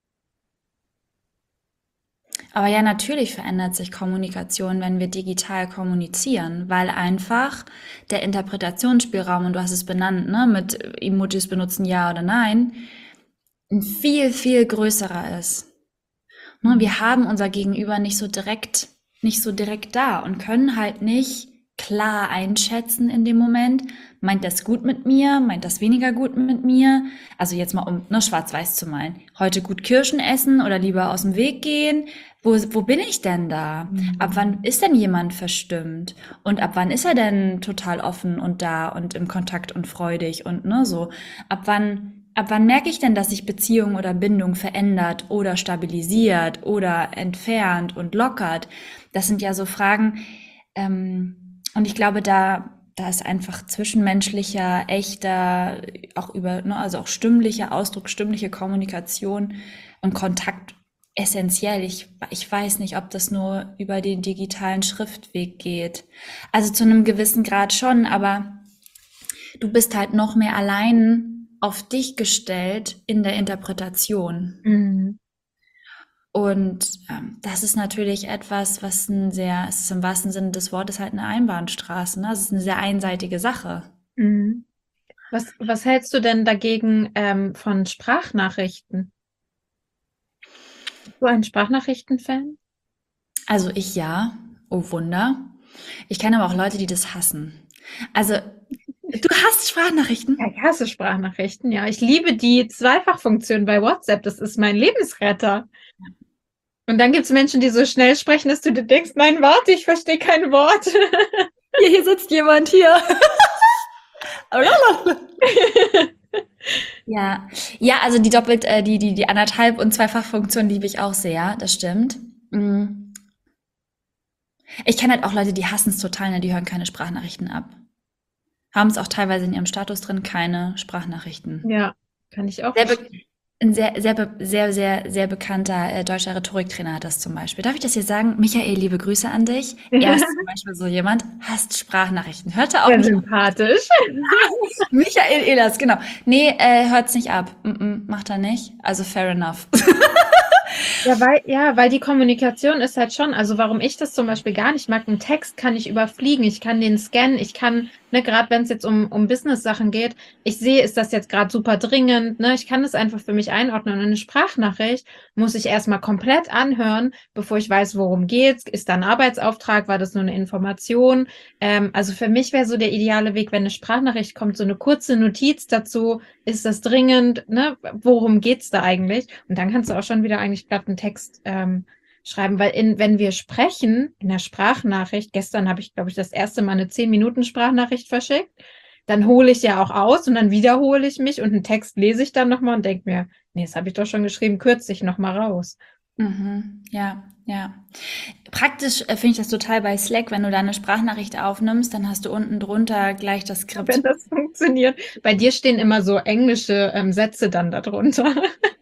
[SPEAKER 1] aber ja, natürlich verändert sich Kommunikation, wenn wir digital kommunizieren, weil einfach der Interpretationsspielraum, und du hast es benannt, ne, mit Emojis benutzen ja oder nein, ein viel, viel größerer ist. Ne, wir haben unser Gegenüber nicht so direkt, nicht so direkt da und können halt nicht klar einschätzen in dem Moment, meint das gut mit mir, meint das weniger gut mit mir? Also jetzt mal um ne, schwarz-weiß zu malen. Heute gut Kirschen essen oder lieber aus dem Weg gehen? Wo, wo bin ich denn da?
[SPEAKER 2] Mhm.
[SPEAKER 1] Ab wann ist denn jemand verstimmt? Und ab wann ist er denn total offen und da und im Kontakt und freudig und ne, so? Ab wann Ab wann merke ich denn, dass sich Beziehung oder Bindung verändert oder stabilisiert oder entfernt und lockert? Das sind ja so Fragen. Ähm, und ich glaube, da, da ist einfach zwischenmenschlicher, echter, auch über, ne, also auch stimmlicher Ausdruck, stimmliche Kommunikation und Kontakt essentiell. Ich, ich weiß nicht, ob das nur über den digitalen Schriftweg geht. Also zu einem gewissen Grad schon, aber du bist halt noch mehr allein auf dich gestellt in der Interpretation.
[SPEAKER 2] Mhm.
[SPEAKER 1] Und ähm, das ist natürlich etwas, was ein sehr, es ist im wahrsten Sinne des Wortes halt eine Einbahnstraße, ne? Es ist eine sehr einseitige Sache.
[SPEAKER 2] Mhm. Was, was hältst du denn dagegen ähm, von Sprachnachrichten? Bist du ein Sprachnachrichten-Fan?
[SPEAKER 1] Also ich ja, oh Wunder. Ich kenne aber auch Leute, die das hassen. Also Du hast Sprachnachrichten?
[SPEAKER 2] Ja, ich hasse Sprachnachrichten, ja. Ich liebe die Zweifachfunktion bei WhatsApp. Das ist mein Lebensretter. Und dann gibt es Menschen, die so schnell sprechen, dass du dir denkst, nein, warte, ich verstehe kein Wort.
[SPEAKER 1] Hier, hier sitzt jemand hier. Ja, ja, also die doppelt, äh, die, die, die anderthalb und Zweifachfunktion liebe ich auch sehr, das stimmt. Mm. Ich kenne halt auch Leute, die hassen es total, ne? Die hören keine Sprachnachrichten ab. Haben es auch teilweise in ihrem Status drin, keine Sprachnachrichten.
[SPEAKER 2] Ja, kann ich auch
[SPEAKER 1] Sehr be
[SPEAKER 2] verstehen.
[SPEAKER 1] ein sehr, sehr, be sehr, sehr, sehr bekannter äh, deutscher Rhetoriktrainer hat das zum Beispiel. Darf ich das hier sagen? Michael, liebe Grüße an dich. Er ist zum Beispiel so jemand, hasst Sprachnachrichten. Hört er auch
[SPEAKER 2] Sehr
[SPEAKER 1] nicht ab.
[SPEAKER 2] sympathisch.
[SPEAKER 1] Michael Ehlers, genau. Nee, äh, hört's nicht ab. Mm -mm, macht er nicht. Also fair enough.
[SPEAKER 2] Ja, weil, ja, weil die Kommunikation ist halt schon, also warum ich das zum Beispiel gar nicht mag, einen Text kann ich überfliegen, ich kann den scannen, ich kann, ne, gerade wenn es jetzt um, um Business-Sachen geht, ich sehe, ist das jetzt gerade super dringend, ne, ich kann das einfach für mich einordnen. Und eine Sprachnachricht muss ich erstmal komplett anhören, bevor ich weiß, worum geht's, ist da ein Arbeitsauftrag, war das nur eine Information? Ähm, also für mich wäre so der ideale Weg, wenn eine Sprachnachricht kommt, so eine kurze Notiz dazu, ist das dringend, ne, worum geht's da eigentlich? Und dann kannst du auch schon wieder eigentlich glatt einen Text ähm, schreiben, weil in, wenn wir sprechen, in der Sprachnachricht, gestern habe ich, glaube ich, das erste Mal eine zehn Minuten Sprachnachricht verschickt, dann hole ich ja auch aus und dann wiederhole ich mich und einen Text lese ich dann nochmal und denke mir, nee, das habe ich doch schon geschrieben, kürze ich nochmal raus.
[SPEAKER 1] Mhm. Ja, ja. Praktisch äh, finde ich das total bei Slack, wenn du da eine Sprachnachricht aufnimmst, dann hast du unten drunter gleich das
[SPEAKER 2] Wenn
[SPEAKER 1] Skript.
[SPEAKER 2] das funktioniert. Bei dir stehen immer so englische ähm, Sätze dann darunter.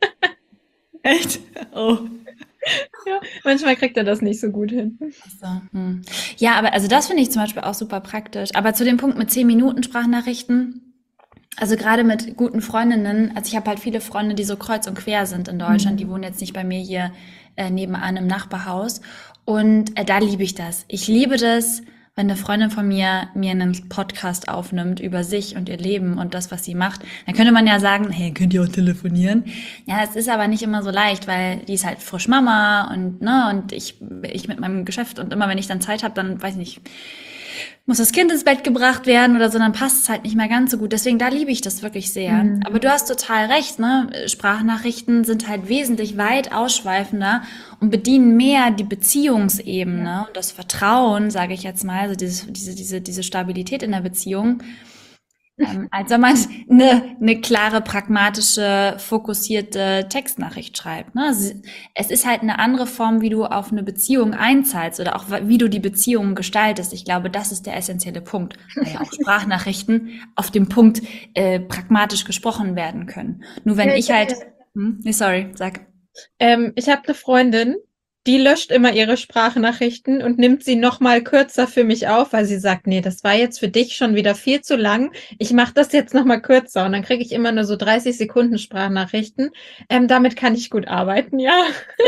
[SPEAKER 1] Echt? Oh.
[SPEAKER 2] Ja, manchmal kriegt er das nicht so gut hin.
[SPEAKER 1] So, hm. Ja, aber also das finde ich zum Beispiel auch super praktisch. Aber zu dem Punkt mit zehn Minuten Sprachnachrichten, also gerade mit guten Freundinnen, also ich habe halt viele Freunde, die so kreuz und quer sind in Deutschland, die wohnen jetzt nicht bei mir hier äh, nebenan im Nachbarhaus. Und äh, da liebe ich das. Ich liebe das, wenn eine Freundin von mir mir einen Podcast aufnimmt über sich und ihr Leben und das, was sie macht. Dann könnte man ja sagen, hey, könnt ihr auch telefonieren? Ja, es ist aber nicht immer so leicht, weil die ist halt frisch Mama und ne und ich ich mit meinem Geschäft und immer wenn ich dann Zeit habe, dann weiß ich nicht, muss das Kind ins Bett gebracht werden oder so, dann passt es halt nicht mehr ganz so gut. Deswegen, da liebe ich das wirklich sehr.
[SPEAKER 2] Mhm.
[SPEAKER 1] Aber du hast total recht, ne? Sprachnachrichten sind halt wesentlich weit ausschweifender und bedienen mehr die Beziehungsebene
[SPEAKER 2] Ja.
[SPEAKER 1] und das Vertrauen, sage ich jetzt mal, also diese, diese, diese, diese Stabilität in der Beziehung, ähm, als wenn man eine, eine klare, pragmatische, fokussierte Textnachricht schreibt. Ne? Also es ist halt eine andere Form, wie du auf eine Beziehung einzahlst oder auch wie du die Beziehung gestaltest. Ich glaube, das ist der essentielle Punkt, weil ja auch Sprachnachrichten auf dem Punkt äh, pragmatisch gesprochen werden können. Nur wenn
[SPEAKER 2] Ja,
[SPEAKER 1] ich
[SPEAKER 2] ich,
[SPEAKER 1] halt, hm, nee, sorry, sag.
[SPEAKER 2] ähm, ich habe eine Freundin, die löscht immer ihre Sprachnachrichten und nimmt sie noch mal kürzer für mich auf, weil sie sagt, nee, das war jetzt für dich schon wieder viel zu lang. Ich mache das jetzt noch mal kürzer und dann kriege ich immer nur so dreißig Sekunden Sprachnachrichten. Ähm, damit kann ich gut arbeiten, ja.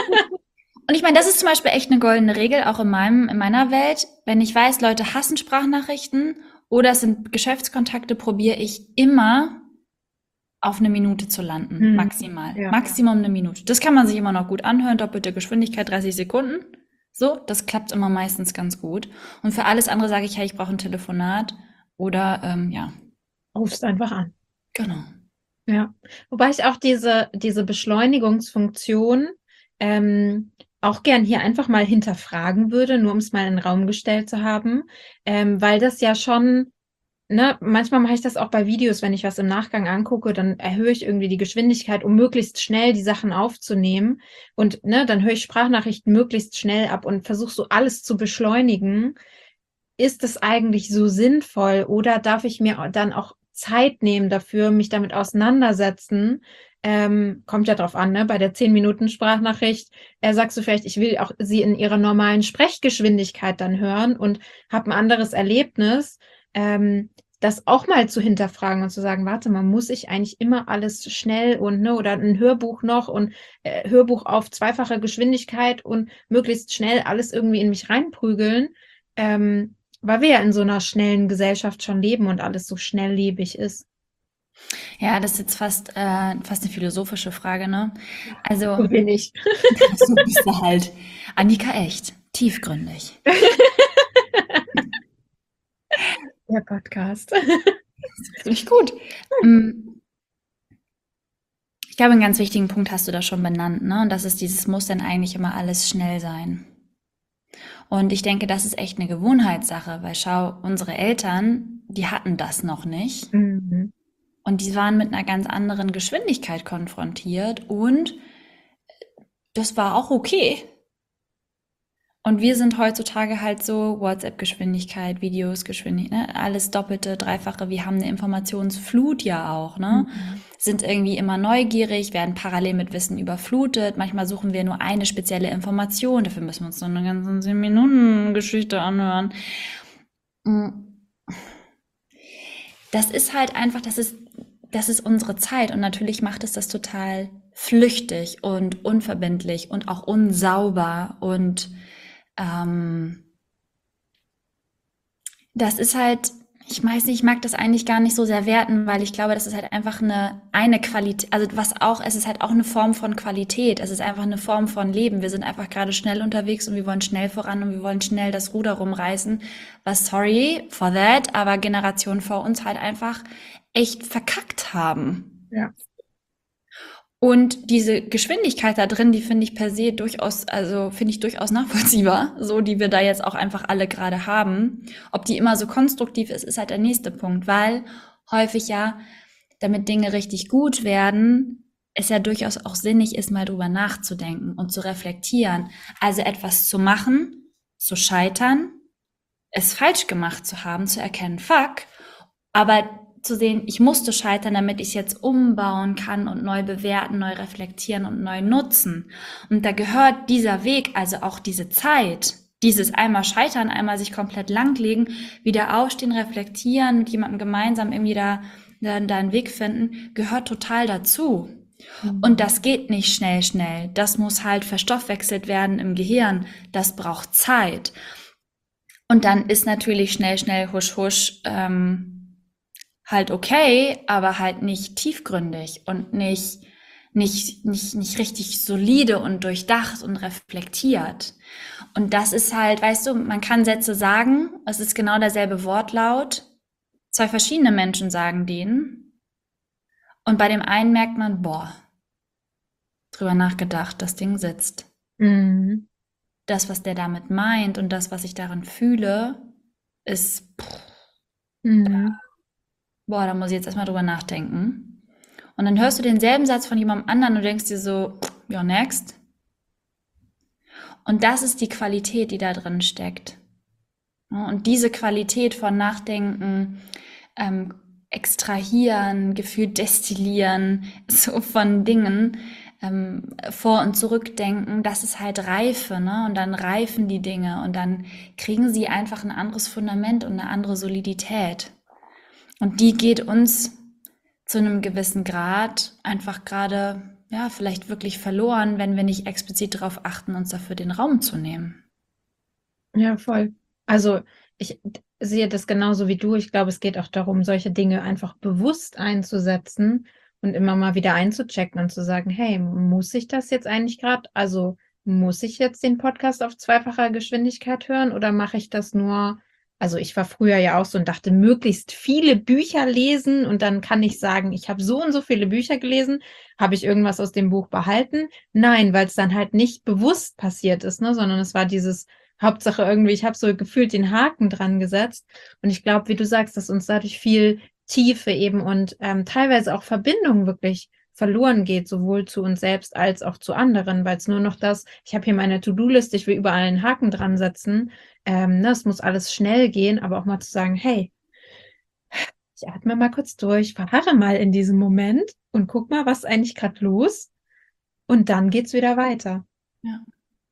[SPEAKER 1] Und ich meine, das ist zum Beispiel echt eine goldene Regel, auch in meinem, in meiner Welt. Wenn ich weiß, Leute hassen Sprachnachrichten oder es sind Geschäftskontakte, probiere ich immer auf eine Minute zu landen,
[SPEAKER 2] Hm.
[SPEAKER 1] maximal.
[SPEAKER 2] Ja.
[SPEAKER 1] Maximum eine Minute. Das kann man sich immer noch gut anhören, doppelte Geschwindigkeit, dreißig Sekunden. So, das klappt immer meistens ganz gut. Und für alles andere sage ich, hey, ich brauche ein Telefonat oder ähm, ja,
[SPEAKER 2] Rufst einfach an.
[SPEAKER 1] genau.
[SPEAKER 2] Ja, wobei ich auch diese, diese Beschleunigungsfunktion ähm, auch gern hier einfach mal hinterfragen würde, nur um es mal in den Raum gestellt zu haben, ähm, weil das ja schon, ne, manchmal mache ich das auch bei Videos, wenn ich was im Nachgang angucke, dann erhöhe ich irgendwie die Geschwindigkeit, um möglichst schnell die Sachen aufzunehmen und ne, dann höre ich Sprachnachrichten möglichst schnell ab und versuche so alles zu beschleunigen. Ist es eigentlich so sinnvoll oder darf ich mir dann auch Zeit nehmen dafür, mich damit auseinandersetzen? Ähm, kommt ja drauf an, ne? Bei der zehn Minuten Sprachnachricht äh, sagst du vielleicht, ich will auch sie in ihrer normalen Sprechgeschwindigkeit dann hören und habe ein anderes Erlebnis, ähm, das auch mal zu hinterfragen und zu sagen, warte mal, muss ich eigentlich immer alles schnell und ne, oder ein Hörbuch noch und äh, Hörbuch auf zweifache Geschwindigkeit und möglichst schnell alles irgendwie in mich reinprügeln? Ähm, weil wir ja in so einer schnellen Gesellschaft schon leben und alles so schnelllebig ist.
[SPEAKER 1] Ja, das ist jetzt fast, äh, fast eine philosophische Frage, ne? Also,
[SPEAKER 2] So bin ich.
[SPEAKER 1] so bist du halt. Annika, echt, tiefgründig.
[SPEAKER 2] Der Podcast.
[SPEAKER 1] Finde ich gut. Mm, Ich glaube, einen ganz wichtigen Punkt hast du da schon benannt, ne? Und das ist dieses, muss denn eigentlich immer alles schnell sein? Und ich denke, das ist echt eine Gewohnheitssache, weil schau, unsere Eltern, die hatten das noch nicht.
[SPEAKER 2] Mhm.
[SPEAKER 1] Und die waren mit einer ganz anderen Geschwindigkeit konfrontiert und das war auch okay. Und wir sind heutzutage halt so WhatsApp-Geschwindigkeit, Videos-Geschwindigkeit, ne? Alles Doppelte, Dreifache. Wir haben eine Informationsflut ja auch, ne?
[SPEAKER 2] Mhm.
[SPEAKER 1] Sind irgendwie immer neugierig, werden parallel mit Wissen überflutet. Manchmal suchen wir nur eine spezielle Information. Dafür müssen wir uns so eine ganze zehn Minuten Geschichte anhören. Das ist halt einfach, das ist, das ist unsere Zeit. Und natürlich macht es das total flüchtig und unverbindlich und auch unsauber und ähm, das ist halt, ich weiß nicht, ich mag das eigentlich gar nicht so sehr werten, weil ich glaube, das ist halt einfach eine, eine Qualität, also was auch, es ist halt auch eine Form von Qualität. Es ist einfach eine Form von Leben. Wir sind einfach gerade schnell unterwegs und wir wollen schnell voran und wir wollen schnell das Ruder rumreißen. Was, sorry for that, aber Generationen vor uns halt einfach echt verkackt haben.
[SPEAKER 2] Ja.
[SPEAKER 1] Und diese Geschwindigkeit da drin, die finde ich per se durchaus, also finde ich durchaus nachvollziehbar, so die wir da jetzt auch einfach alle gerade haben. Ob die immer so konstruktiv ist, ist halt der nächste Punkt, weil häufig ja, damit Dinge richtig gut werden, es ja durchaus auch sinnig ist, mal drüber nachzudenken und zu reflektieren. Also etwas zu machen, zu scheitern, es falsch gemacht zu haben, zu erkennen, fuck, aber zu sehen, ich musste scheitern, damit ich es jetzt umbauen kann und neu bewerten, neu reflektieren und neu nutzen. Und da gehört dieser Weg, also auch diese Zeit, dieses einmal scheitern, einmal sich komplett langlegen, wieder aufstehen, reflektieren, mit jemandem gemeinsam irgendwie da, da, da einen Weg finden, gehört total dazu.
[SPEAKER 2] Mhm.
[SPEAKER 1] Und das geht nicht schnell, schnell. Das muss halt verstoffwechselt werden im Gehirn. Das braucht Zeit. Und dann ist natürlich schnell, schnell, husch, husch, ähm, halt okay, aber halt nicht tiefgründig und nicht, nicht, nicht, nicht richtig solide und durchdacht und reflektiert. Und das ist halt, weißt du, man kann Sätze sagen, es ist genau derselbe Wortlaut. Zwei verschiedene Menschen sagen den. Und bei dem einen merkt man, boah, drüber nachgedacht, das Ding sitzt.
[SPEAKER 2] Mhm.
[SPEAKER 1] Das, was der damit meint und das, was ich darin fühle, ist,
[SPEAKER 2] Mhm.
[SPEAKER 1] boah, da muss ich jetzt erstmal drüber nachdenken. Und dann hörst du denselben Satz von jemandem anderen und denkst dir so, ja, next. Und das ist die Qualität, die da drin steckt. Und diese Qualität von Nachdenken, ähm, extrahieren, gefühlt destillieren, so von Dingen, ähm, vor- und zurückdenken, das ist halt Reife, ne? Und dann reifen die Dinge und dann kriegen sie einfach ein anderes Fundament und eine andere Solidität. Und die geht uns zu einem gewissen Grad einfach gerade, ja, vielleicht wirklich verloren, wenn wir nicht explizit darauf achten, uns dafür den Raum zu nehmen.
[SPEAKER 2] Ja, voll. Also ich sehe das genauso wie du. Ich glaube, es geht auch darum, solche Dinge einfach bewusst einzusetzen und immer mal wieder einzuchecken und zu sagen, hey, muss ich das jetzt eigentlich gerade? Also muss ich jetzt den Podcast auf zweifacher Geschwindigkeit hören oder mache ich das nur? Also ich war früher ja auch so und dachte, möglichst viele Bücher lesen und dann kann ich sagen, ich habe so und so viele Bücher gelesen. Habe ich irgendwas aus dem Buch behalten? Nein, weil es dann halt nicht bewusst passiert ist, ne, sondern es war dieses Hauptsache irgendwie, ich habe so gefühlt den Haken dran gesetzt. Und ich glaube, wie du sagst, dass uns dadurch viel Tiefe eben und ähm, teilweise auch Verbindung wirklich verloren geht, sowohl zu uns selbst als auch zu anderen, weil es nur noch das, ich habe hier meine To-Do-Liste, ich will überall einen Haken dran setzen. Ähm, ne, es muss alles schnell gehen, aber auch mal zu sagen, hey, ich atme mal kurz durch, verharre mal in diesem Moment und guck mal, was ist eigentlich gerade los? Und dann geht's wieder weiter.
[SPEAKER 1] Ja.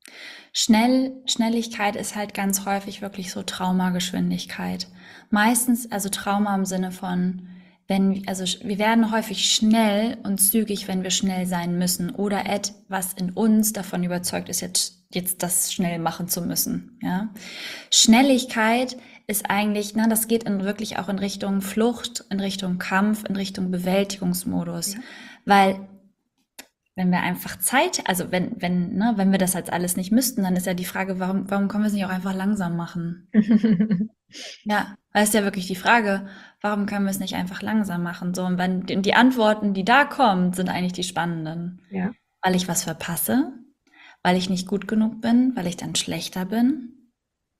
[SPEAKER 1] Schnell, Schnelligkeit ist halt ganz häufig wirklich so Traumageschwindigkeit. Meistens, also Trauma im Sinne von, wenn, also wir werden häufig schnell und zügig, wenn wir schnell sein müssen oder etwas in uns davon überzeugt ist, jetzt, jetzt das schnell machen zu müssen, ja. Schnelligkeit ist eigentlich, na, das geht in, wirklich auch in Richtung Flucht, in Richtung Kampf, in Richtung Bewältigungsmodus,
[SPEAKER 2] Ja.
[SPEAKER 1] weil wenn wir einfach Zeit, also wenn, wenn, ne, wenn wir das jetzt alles nicht müssten, dann ist ja die Frage, warum, warum können wir es nicht auch einfach langsam machen? Ja, das ist ja wirklich die Frage, Warum können wir es nicht einfach langsam machen? So, und wenn die die Antworten, die da kommen, sind eigentlich die spannenden.
[SPEAKER 2] Ja.
[SPEAKER 1] Weil ich was verpasse, weil ich nicht gut genug bin, weil ich dann schlechter bin,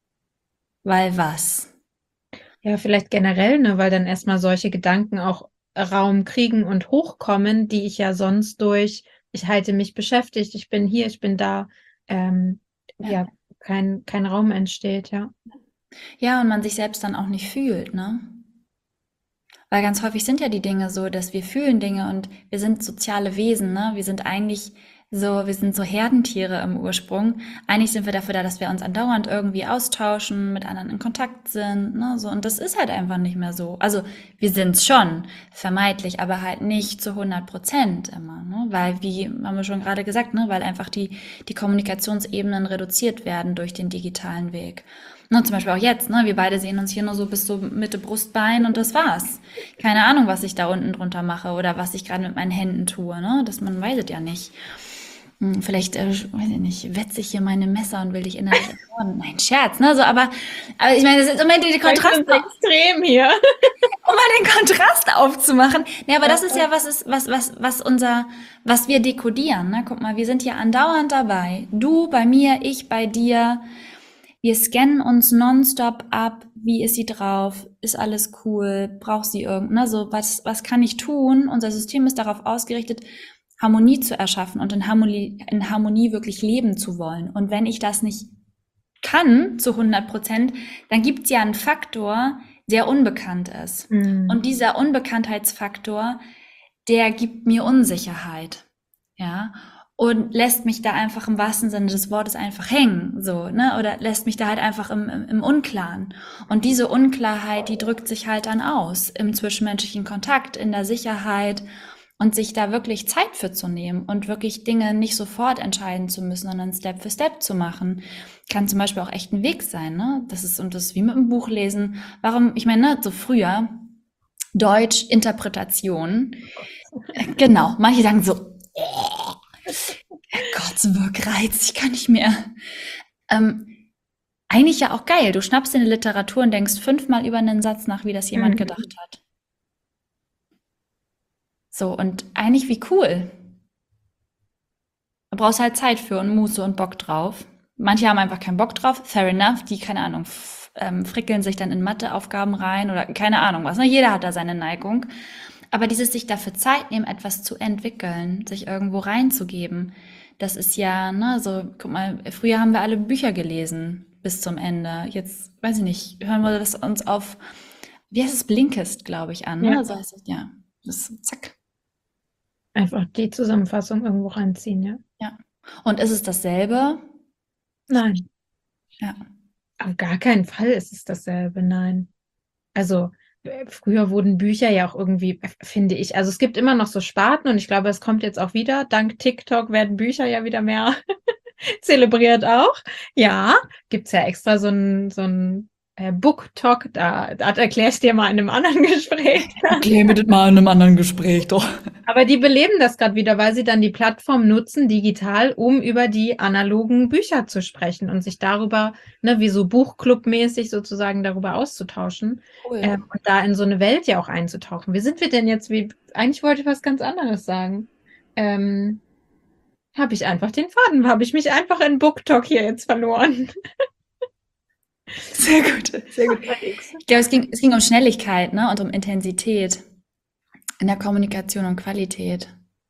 [SPEAKER 1] weil was?
[SPEAKER 2] Ja, vielleicht generell, ne, weil dann erstmal solche Gedanken auch Raum kriegen und hochkommen, die ich ja sonst durch, ich halte mich beschäftigt, ich bin hier, ich bin da, ähm,
[SPEAKER 1] Ja.
[SPEAKER 2] ja, kein, kein Raum entsteht, ja.
[SPEAKER 1] Ja, und man sich selbst dann auch nicht fühlt, ne? Weil ganz häufig sind ja die Dinge so, dass wir fühlen Dinge und wir sind soziale Wesen, ne? Wir sind eigentlich so, wir sind so Herdentiere im Ursprung. Eigentlich sind wir dafür da, dass wir uns andauernd irgendwie austauschen, mit anderen in Kontakt sind, ne? So, und das ist halt einfach nicht mehr so. Also, wir sind's schon, vermeintlich, aber halt nicht zu hundert Prozent immer, ne? Weil, wie haben wir schon gerade gesagt, ne? Weil einfach die, die Kommunikationsebenen reduziert werden durch den digitalen Weg. Ne, zum Beispiel auch jetzt, ne? Wir beide sehen uns hier nur so bis so Mitte Brustbein und das war's. Keine Ahnung, was ich da unten drunter mache oder was ich gerade mit meinen Händen tue, ne? Das, man weiß es ja nicht. Hm, vielleicht, äh, weiß ich nicht, wetze ich hier meine Messer und will dich innerlich ermorden. Nein, Scherz, ne? So, aber, aber ich meine, das ist immer die Kontrast,
[SPEAKER 2] Das ist extrem hier.
[SPEAKER 1] um mal den Kontrast aufzumachen. Ja, aber das ist ja was ist, was, was, was unser, was wir dekodieren, ne? Guck mal, wir sind hier andauernd dabei. Du bei mir, ich bei dir. Wir scannen uns nonstop ab. Wie ist sie drauf? Ist alles cool? Braucht sie irgend, ne? So, was, was kann ich tun? Unser System ist darauf ausgerichtet, Harmonie zu erschaffen und in Harmonie, in Harmonie wirklich leben zu wollen. Und wenn ich das nicht kann zu hundert Prozent, dann gibt es ja einen Faktor, der unbekannt ist.
[SPEAKER 2] Mhm.
[SPEAKER 1] Und dieser Unbekanntheitsfaktor, der gibt mir Unsicherheit. Ja. Und lässt mich da einfach im wahrsten Sinne des Wortes einfach hängen, so, ne? Oder lässt mich da halt einfach im, im, im Unklaren. Und diese Unklarheit, die drückt sich halt dann aus im zwischenmenschlichen Kontakt, in der Sicherheit und sich da wirklich Zeit für zu nehmen und wirklich Dinge nicht sofort entscheiden zu müssen, sondern Step für Step zu machen, kann zum Beispiel auch echt ein Weg sein, ne? Das ist, und das ist wie mit einem Buch lesen. Warum, ich meine, ne, so früher, Deutsch, Interpretation, genau, manche sagen so, Gott, so Wirkreiz, ich kann nicht mehr. Ähm, eigentlich ja auch geil. Du schnappst dir eine Literatur und denkst fünfmal über einen Satz nach, wie das jemand
[SPEAKER 2] Mhm.
[SPEAKER 1] gedacht hat. So, und eigentlich wie cool. Du brauchst halt Zeit für und Muße und Bock drauf. Manche haben einfach keinen Bock drauf, fair enough, die, keine Ahnung, f- ähm, frickeln sich dann in Matheaufgaben rein oder keine Ahnung was. Ne? Jeder hat da seine Neigung. Aber dieses sich dafür Zeit nehmen, etwas zu entwickeln, sich irgendwo reinzugeben, das ist ja, ne, so, guck mal, früher haben wir alle Bücher gelesen bis zum Ende. Jetzt, weiß ich nicht, hören wir das uns auf, wie heißt es, Blinkist, glaube ich, an, ne?
[SPEAKER 2] Ja.
[SPEAKER 1] So heißt es, ja. Das, zack.
[SPEAKER 2] Einfach die Zusammenfassung irgendwo reinziehen, ja.
[SPEAKER 1] Ja. Und ist es dasselbe?
[SPEAKER 2] Nein,
[SPEAKER 1] Ja.
[SPEAKER 2] auf gar keinen Fall ist es dasselbe, nein. Also äh, früher wurden Bücher ja auch irgendwie, äh, finde ich, also es gibt immer noch so Sparten und ich glaube, es kommt jetzt auch wieder, dank TikTok werden Bücher ja wieder mehr zelebriert auch. Ja, gibt's ja extra so ein, so ein äh, Book Talk, da, da erkläre ich dir mal in einem anderen Gespräch.
[SPEAKER 1] Erklär mir das mal in einem anderen Gespräch, doch.
[SPEAKER 2] Aber die beleben das gerade wieder, weil sie dann die Plattform nutzen, digital, um über die analogen Bücher zu sprechen und sich darüber, ne, wie so Buchclub-mäßig sozusagen darüber auszutauschen,
[SPEAKER 1] Cool.
[SPEAKER 2] ähm, und da in so eine Welt ja auch einzutauchen. Wie sind wir denn jetzt, wie, eigentlich wollte ich was ganz anderes sagen. Ähm, habe ich einfach den Faden, habe ich mich einfach in BookTok hier jetzt verloren.
[SPEAKER 1] Sehr gut, sehr gut. Ich glaube, es ging, es ging um Schnelligkeit, ne, und um Intensität in der Kommunikation und Qualität.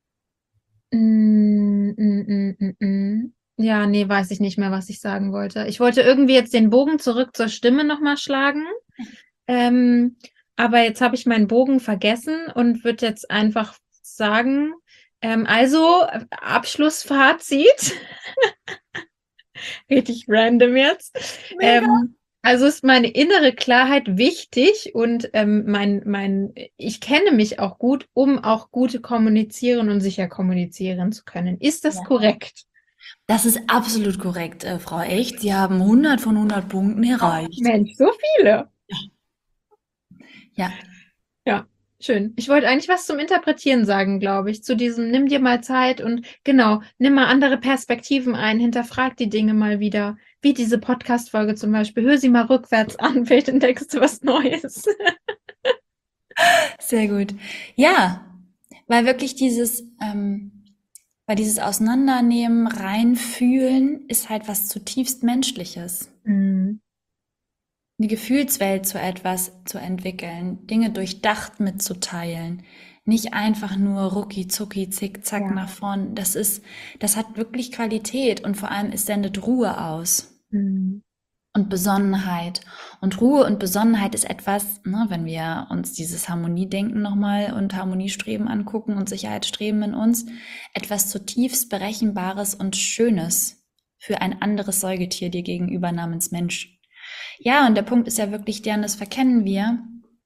[SPEAKER 2] Mm, mm, mm, mm, mm. Ja, nee, weiß ich nicht mehr, was ich sagen wollte. Ich wollte irgendwie jetzt den Bogen zurück zur Stimme nochmal schlagen. Ähm, aber jetzt habe ich meinen Bogen vergessen und würde jetzt einfach sagen, ähm, also äh, Abschlussfazit. Richtig random jetzt. Ähm, also ist meine innere Klarheit wichtig und ähm, mein, mein, ich kenne mich auch gut, um auch gut kommunizieren und sicher kommunizieren zu können. Ist das
[SPEAKER 1] Ja.
[SPEAKER 2] korrekt?
[SPEAKER 1] Das ist absolut korrekt, äh, Frau Echt. Sie haben hundert von hundert Punkten erreicht.
[SPEAKER 2] Mensch, so viele.
[SPEAKER 1] Ja,
[SPEAKER 2] Ja, schön. Ich wollte eigentlich was zum Interpretieren sagen, glaube ich, zu diesem nimm dir mal Zeit und genau, nimm mal andere Perspektiven ein, hinterfrag die Dinge mal wieder, wie diese Podcast-Folge zum Beispiel. Hör sie mal rückwärts an, vielleicht entdeckst du was Neues.
[SPEAKER 1] Sehr gut. Ja, weil wirklich dieses, ähm, weil dieses Auseinandernehmen, reinfühlen, ist halt was zutiefst Menschliches.
[SPEAKER 2] Mhm.
[SPEAKER 1] Die Gefühlswelt zu etwas zu entwickeln, Dinge durchdacht mitzuteilen, nicht einfach nur rucki zucki zick zack
[SPEAKER 2] Ja.
[SPEAKER 1] nach vorn. Das ist, das hat wirklich Qualität und vor allem es sendet Ruhe aus.
[SPEAKER 2] Mhm.
[SPEAKER 1] Und Besonnenheit. Und Ruhe und Besonnenheit ist etwas, ne, wenn wir uns dieses Harmoniedenken nochmal und Harmoniestreben angucken und Sicherheitsstreben in uns, etwas zutiefst Berechenbares und Schönes für ein anderes Säugetier dir gegenüber namens Mensch. Ja, und der Punkt ist ja wirklich der, und das verkennen wir,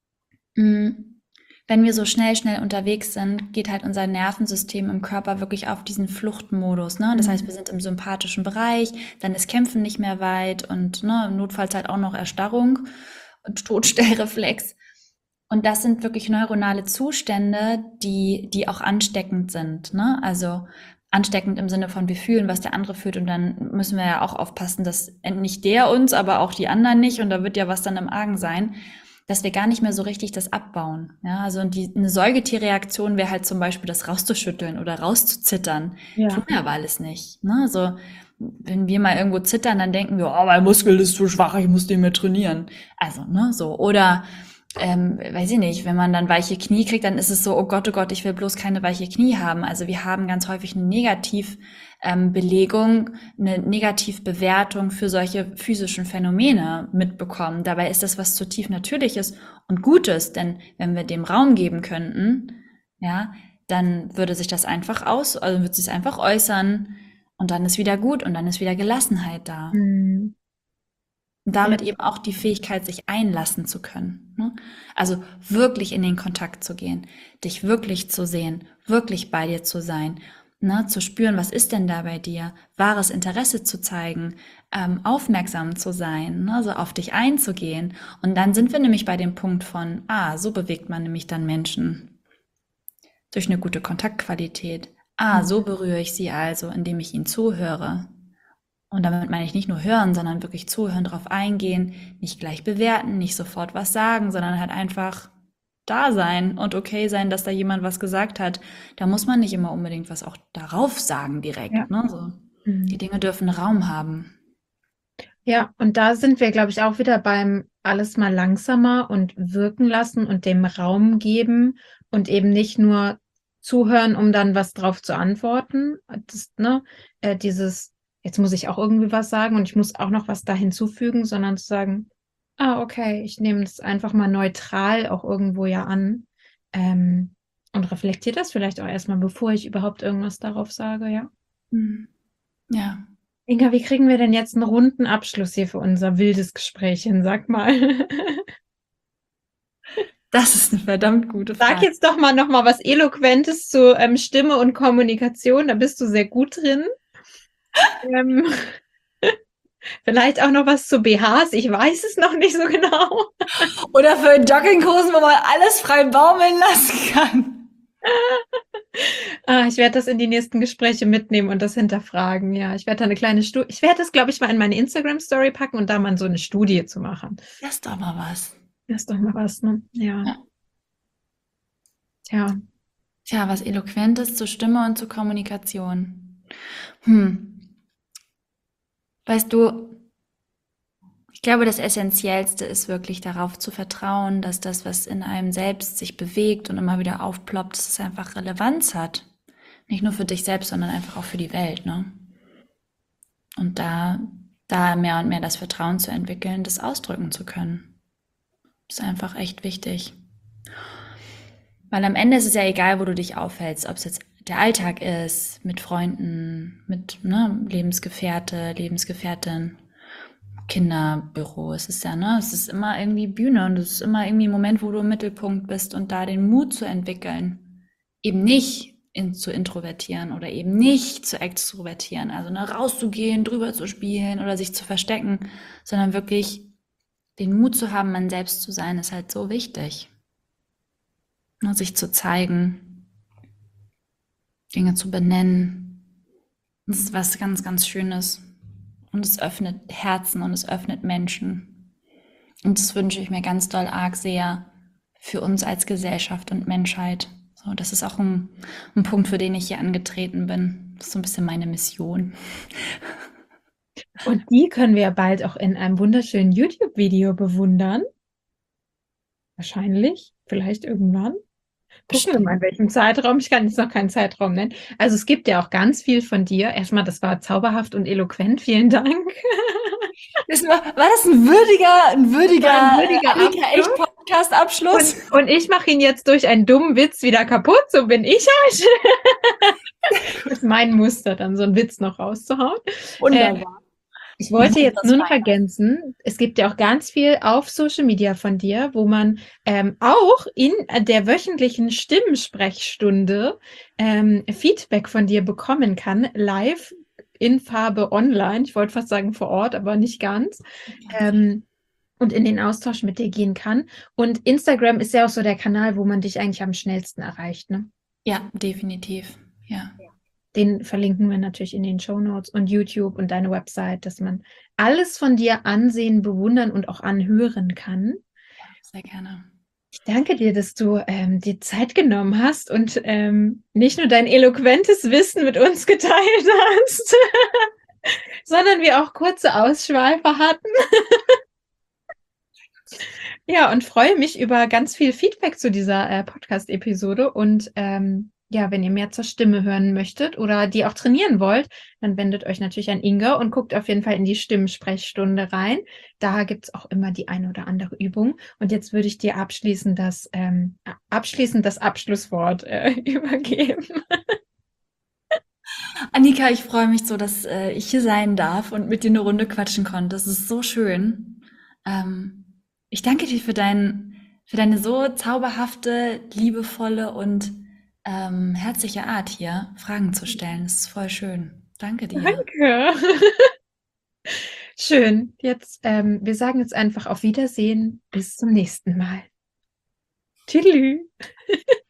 [SPEAKER 1] mh, wenn wir so schnell, schnell unterwegs sind, geht halt unser Nervensystem im Körper wirklich auf diesen Fluchtmodus. Ne? Das heißt,
[SPEAKER 2] Mhm.
[SPEAKER 1] wir sind im sympathischen Bereich, dann ist Kämpfen nicht mehr weit und ne, notfalls halt auch noch Erstarrung und Todstellreflex. Und das sind wirklich neuronale Zustände, die, die auch ansteckend sind. Ne? Also ansteckend im Sinne von, wir fühlen, was der andere fühlt und dann müssen wir ja auch aufpassen, dass nicht der uns, aber auch die anderen nicht und da wird ja was dann im Argen sein, dass wir gar nicht mehr so richtig das abbauen. Ja, also die, eine Säugetierreaktion wäre halt zum Beispiel das rauszuschütteln oder rauszuzittern. Tun
[SPEAKER 2] Ja.
[SPEAKER 1] wir aber alles nicht. Ne? Also wenn wir mal irgendwo zittern, dann denken wir, oh, mein Muskel ist zu schwach, ich muss den mehr trainieren. Also, ne, so. Oder ähm, weiß ich nicht, wenn man dann weiche Knie kriegt, dann ist es so, oh Gott, oh Gott, ich will bloß keine weiche Knie haben. Also wir haben ganz häufig eine Negativbelegung, ähm, Belegung, eine Negativbewertung für solche physischen Phänomene mitbekommen. Dabei ist das was zutiefst Natürliches und Gutes, denn wenn wir dem Raum geben könnten, ja, dann würde sich das einfach aus, also würde sich einfach äußern und dann ist wieder gut und dann ist wieder Gelassenheit da.
[SPEAKER 2] Mhm.
[SPEAKER 1] Und
[SPEAKER 2] Ja.
[SPEAKER 1] damit eben auch die Fähigkeit, sich einlassen zu können. Ne? Also wirklich in den Kontakt zu gehen, dich wirklich zu sehen, wirklich bei dir zu sein, ne? Zu spüren, was ist denn da bei dir, wahres Interesse zu zeigen, ähm, aufmerksam zu sein, ne? So auf dich einzugehen. Und dann sind wir nämlich bei dem Punkt von, ah, so bewegt man nämlich dann Menschen durch eine gute Kontaktqualität. Ah, so berühre ich sie also, indem ich ihnen zuhöre. Und damit meine ich nicht nur hören, sondern wirklich zuhören, drauf eingehen, nicht gleich bewerten, nicht sofort was sagen, sondern halt einfach da sein und okay sein, dass da jemand was gesagt hat. Da muss man nicht immer unbedingt was auch darauf sagen
[SPEAKER 2] Ja.
[SPEAKER 1] direkt. Ne? So, die
[SPEAKER 2] Mhm.
[SPEAKER 1] Dinge dürfen Raum haben.
[SPEAKER 2] Ja, und da sind wir, glaube ich, auch wieder beim alles mal langsamer und wirken lassen und dem Raum geben und eben nicht nur zuhören, um dann was drauf zu antworten. Das, ne, äh, dieses, jetzt muss ich auch irgendwie was sagen und ich muss auch noch was da hinzufügen, sondern zu sagen, ah, okay, ich nehme das einfach mal neutral auch irgendwo ja an, ähm, und reflektiere das vielleicht auch erstmal, bevor ich überhaupt irgendwas darauf sage, ja.
[SPEAKER 1] Hm. Ja,
[SPEAKER 2] Inga, wie kriegen wir denn jetzt einen runden Abschluss hier für unser wildes Gespräch hin? Sag mal.
[SPEAKER 1] das ist eine verdammt gute
[SPEAKER 2] Sag
[SPEAKER 1] Frage.
[SPEAKER 2] jetzt doch mal noch mal was Eloquentes zu ähm, Stimme und Kommunikation. Da bist du sehr gut drin. Ähm, vielleicht auch noch was zu B Hs. Ich weiß es noch nicht so genau.
[SPEAKER 1] Oder für Jogginghosen, wo man alles frei baumeln lassen kann.
[SPEAKER 2] Ah, ich werde das in die nächsten Gespräche mitnehmen und das hinterfragen. Ja, ich werde da eine kleine Studie. Ich werde das, glaube ich, mal in meine Instagram-Story packen und da mal so eine Studie zu machen.
[SPEAKER 1] Das ist doch mal was.
[SPEAKER 2] Das ist doch mal was, ne? Ja.
[SPEAKER 1] Ja.
[SPEAKER 2] Tja.
[SPEAKER 1] Tja, was Eloquentes zur Stimme und zur Kommunikation. Hm. Weißt du, ich glaube, das Essentiellste ist wirklich darauf zu vertrauen, dass das, was in einem selbst sich bewegt und immer wieder aufploppt, dass es einfach Relevanz hat. Nicht nur für dich selbst, sondern einfach auch für die Welt, ne? Und da, da mehr und mehr das Vertrauen zu entwickeln, das ausdrücken zu können. Ist einfach echt wichtig. Weil am Ende ist es ja egal, wo du dich aufhältst, ob es jetzt der Alltag ist, mit Freunden, mit ne, Lebensgefährte, Lebensgefährtin, Kinderbüro. Es ist ja, ne, es ist immer irgendwie Bühne und es ist immer irgendwie ein Moment, wo du im Mittelpunkt bist und da den Mut zu entwickeln, eben nicht in, zu introvertieren oder eben nicht zu extrovertieren, also ne, rauszugehen, drüber zu spielen oder sich zu verstecken, sondern wirklich den Mut zu haben, man selbst zu sein, ist halt so wichtig. Ne, sich zu zeigen, Dinge zu benennen. Das ist was ganz, ganz Schönes. Und es öffnet Herzen und es öffnet Menschen. Und das wünsche ich mir ganz doll arg sehr für uns als Gesellschaft und Menschheit. So, das ist auch ein, ein Punkt, für den ich hier angetreten bin. Das ist so ein bisschen meine Mission.
[SPEAKER 2] Und die können wir bald auch in einem wunderschönen YouTube-Video bewundern. Wahrscheinlich, vielleicht irgendwann. Gucken wir mal, in welchem Zeitraum. Ich kann jetzt noch keinen Zeitraum nennen. Also es gibt ja auch ganz viel von dir. Erstmal, das war zauberhaft und eloquent. Vielen Dank.
[SPEAKER 1] Das war, war das ein würdiger, ein würdiger,
[SPEAKER 2] Ein würdiger
[SPEAKER 1] Annika Echt Podcast-Abschluss?
[SPEAKER 2] Und, und ich mache ihn jetzt durch einen dummen Witz wieder kaputt. So bin ich halt. Das ist mein Muster, dann so einen Witz noch rauszuhauen.
[SPEAKER 1] Wunderbar.
[SPEAKER 2] Äh, ich wollte jetzt nur noch ergänzen, es gibt ja auch ganz viel auf Social Media von dir, wo man ähm, auch in der wöchentlichen Stimmensprechstunde ähm, Feedback von dir bekommen kann, live in Farbe online. Ich wollte fast sagen vor Ort, aber nicht ganz. Ähm, und in den Austausch mit dir gehen kann. Und Instagram ist ja auch so der Kanal, wo man dich eigentlich am schnellsten erreicht, ne?
[SPEAKER 1] Ja, definitiv. Ja.
[SPEAKER 2] Den verlinken wir natürlich in den Shownotes und YouTube und deine Website, dass man alles von dir ansehen, bewundern und auch anhören kann.
[SPEAKER 1] Ja, sehr gerne.
[SPEAKER 2] Ich danke dir, dass du ähm, dir Zeit genommen hast und ähm, nicht nur dein eloquentes Wissen mit uns geteilt hast, sondern wir auch kurze Ausschweife hatten. Ja, und freue mich über ganz viel Feedback zu dieser äh, Podcast-Episode und ähm, ja, wenn ihr mehr zur Stimme hören möchtet oder die auch trainieren wollt, dann wendet euch natürlich an Inga und guckt auf jeden Fall in die Stimmsprechstunde rein. Da gibt's auch immer die eine oder andere Übung. Und jetzt würde ich dir abschließend das, ähm, abschließend das Abschlusswort äh, übergeben.
[SPEAKER 1] Annika, ich freue mich so, dass äh, ich hier sein darf und mit dir eine Runde quatschen konnte. Das ist so schön. Ähm, ich danke dir für dein, für deine so zauberhafte, liebevolle und ähm, herzliche Art hier, Fragen zu stellen. Das ist voll schön. Danke dir.
[SPEAKER 2] Danke. Schön. Jetzt, ähm, wir sagen jetzt einfach auf Wiedersehen. Bis zum nächsten Mal. Tschüss.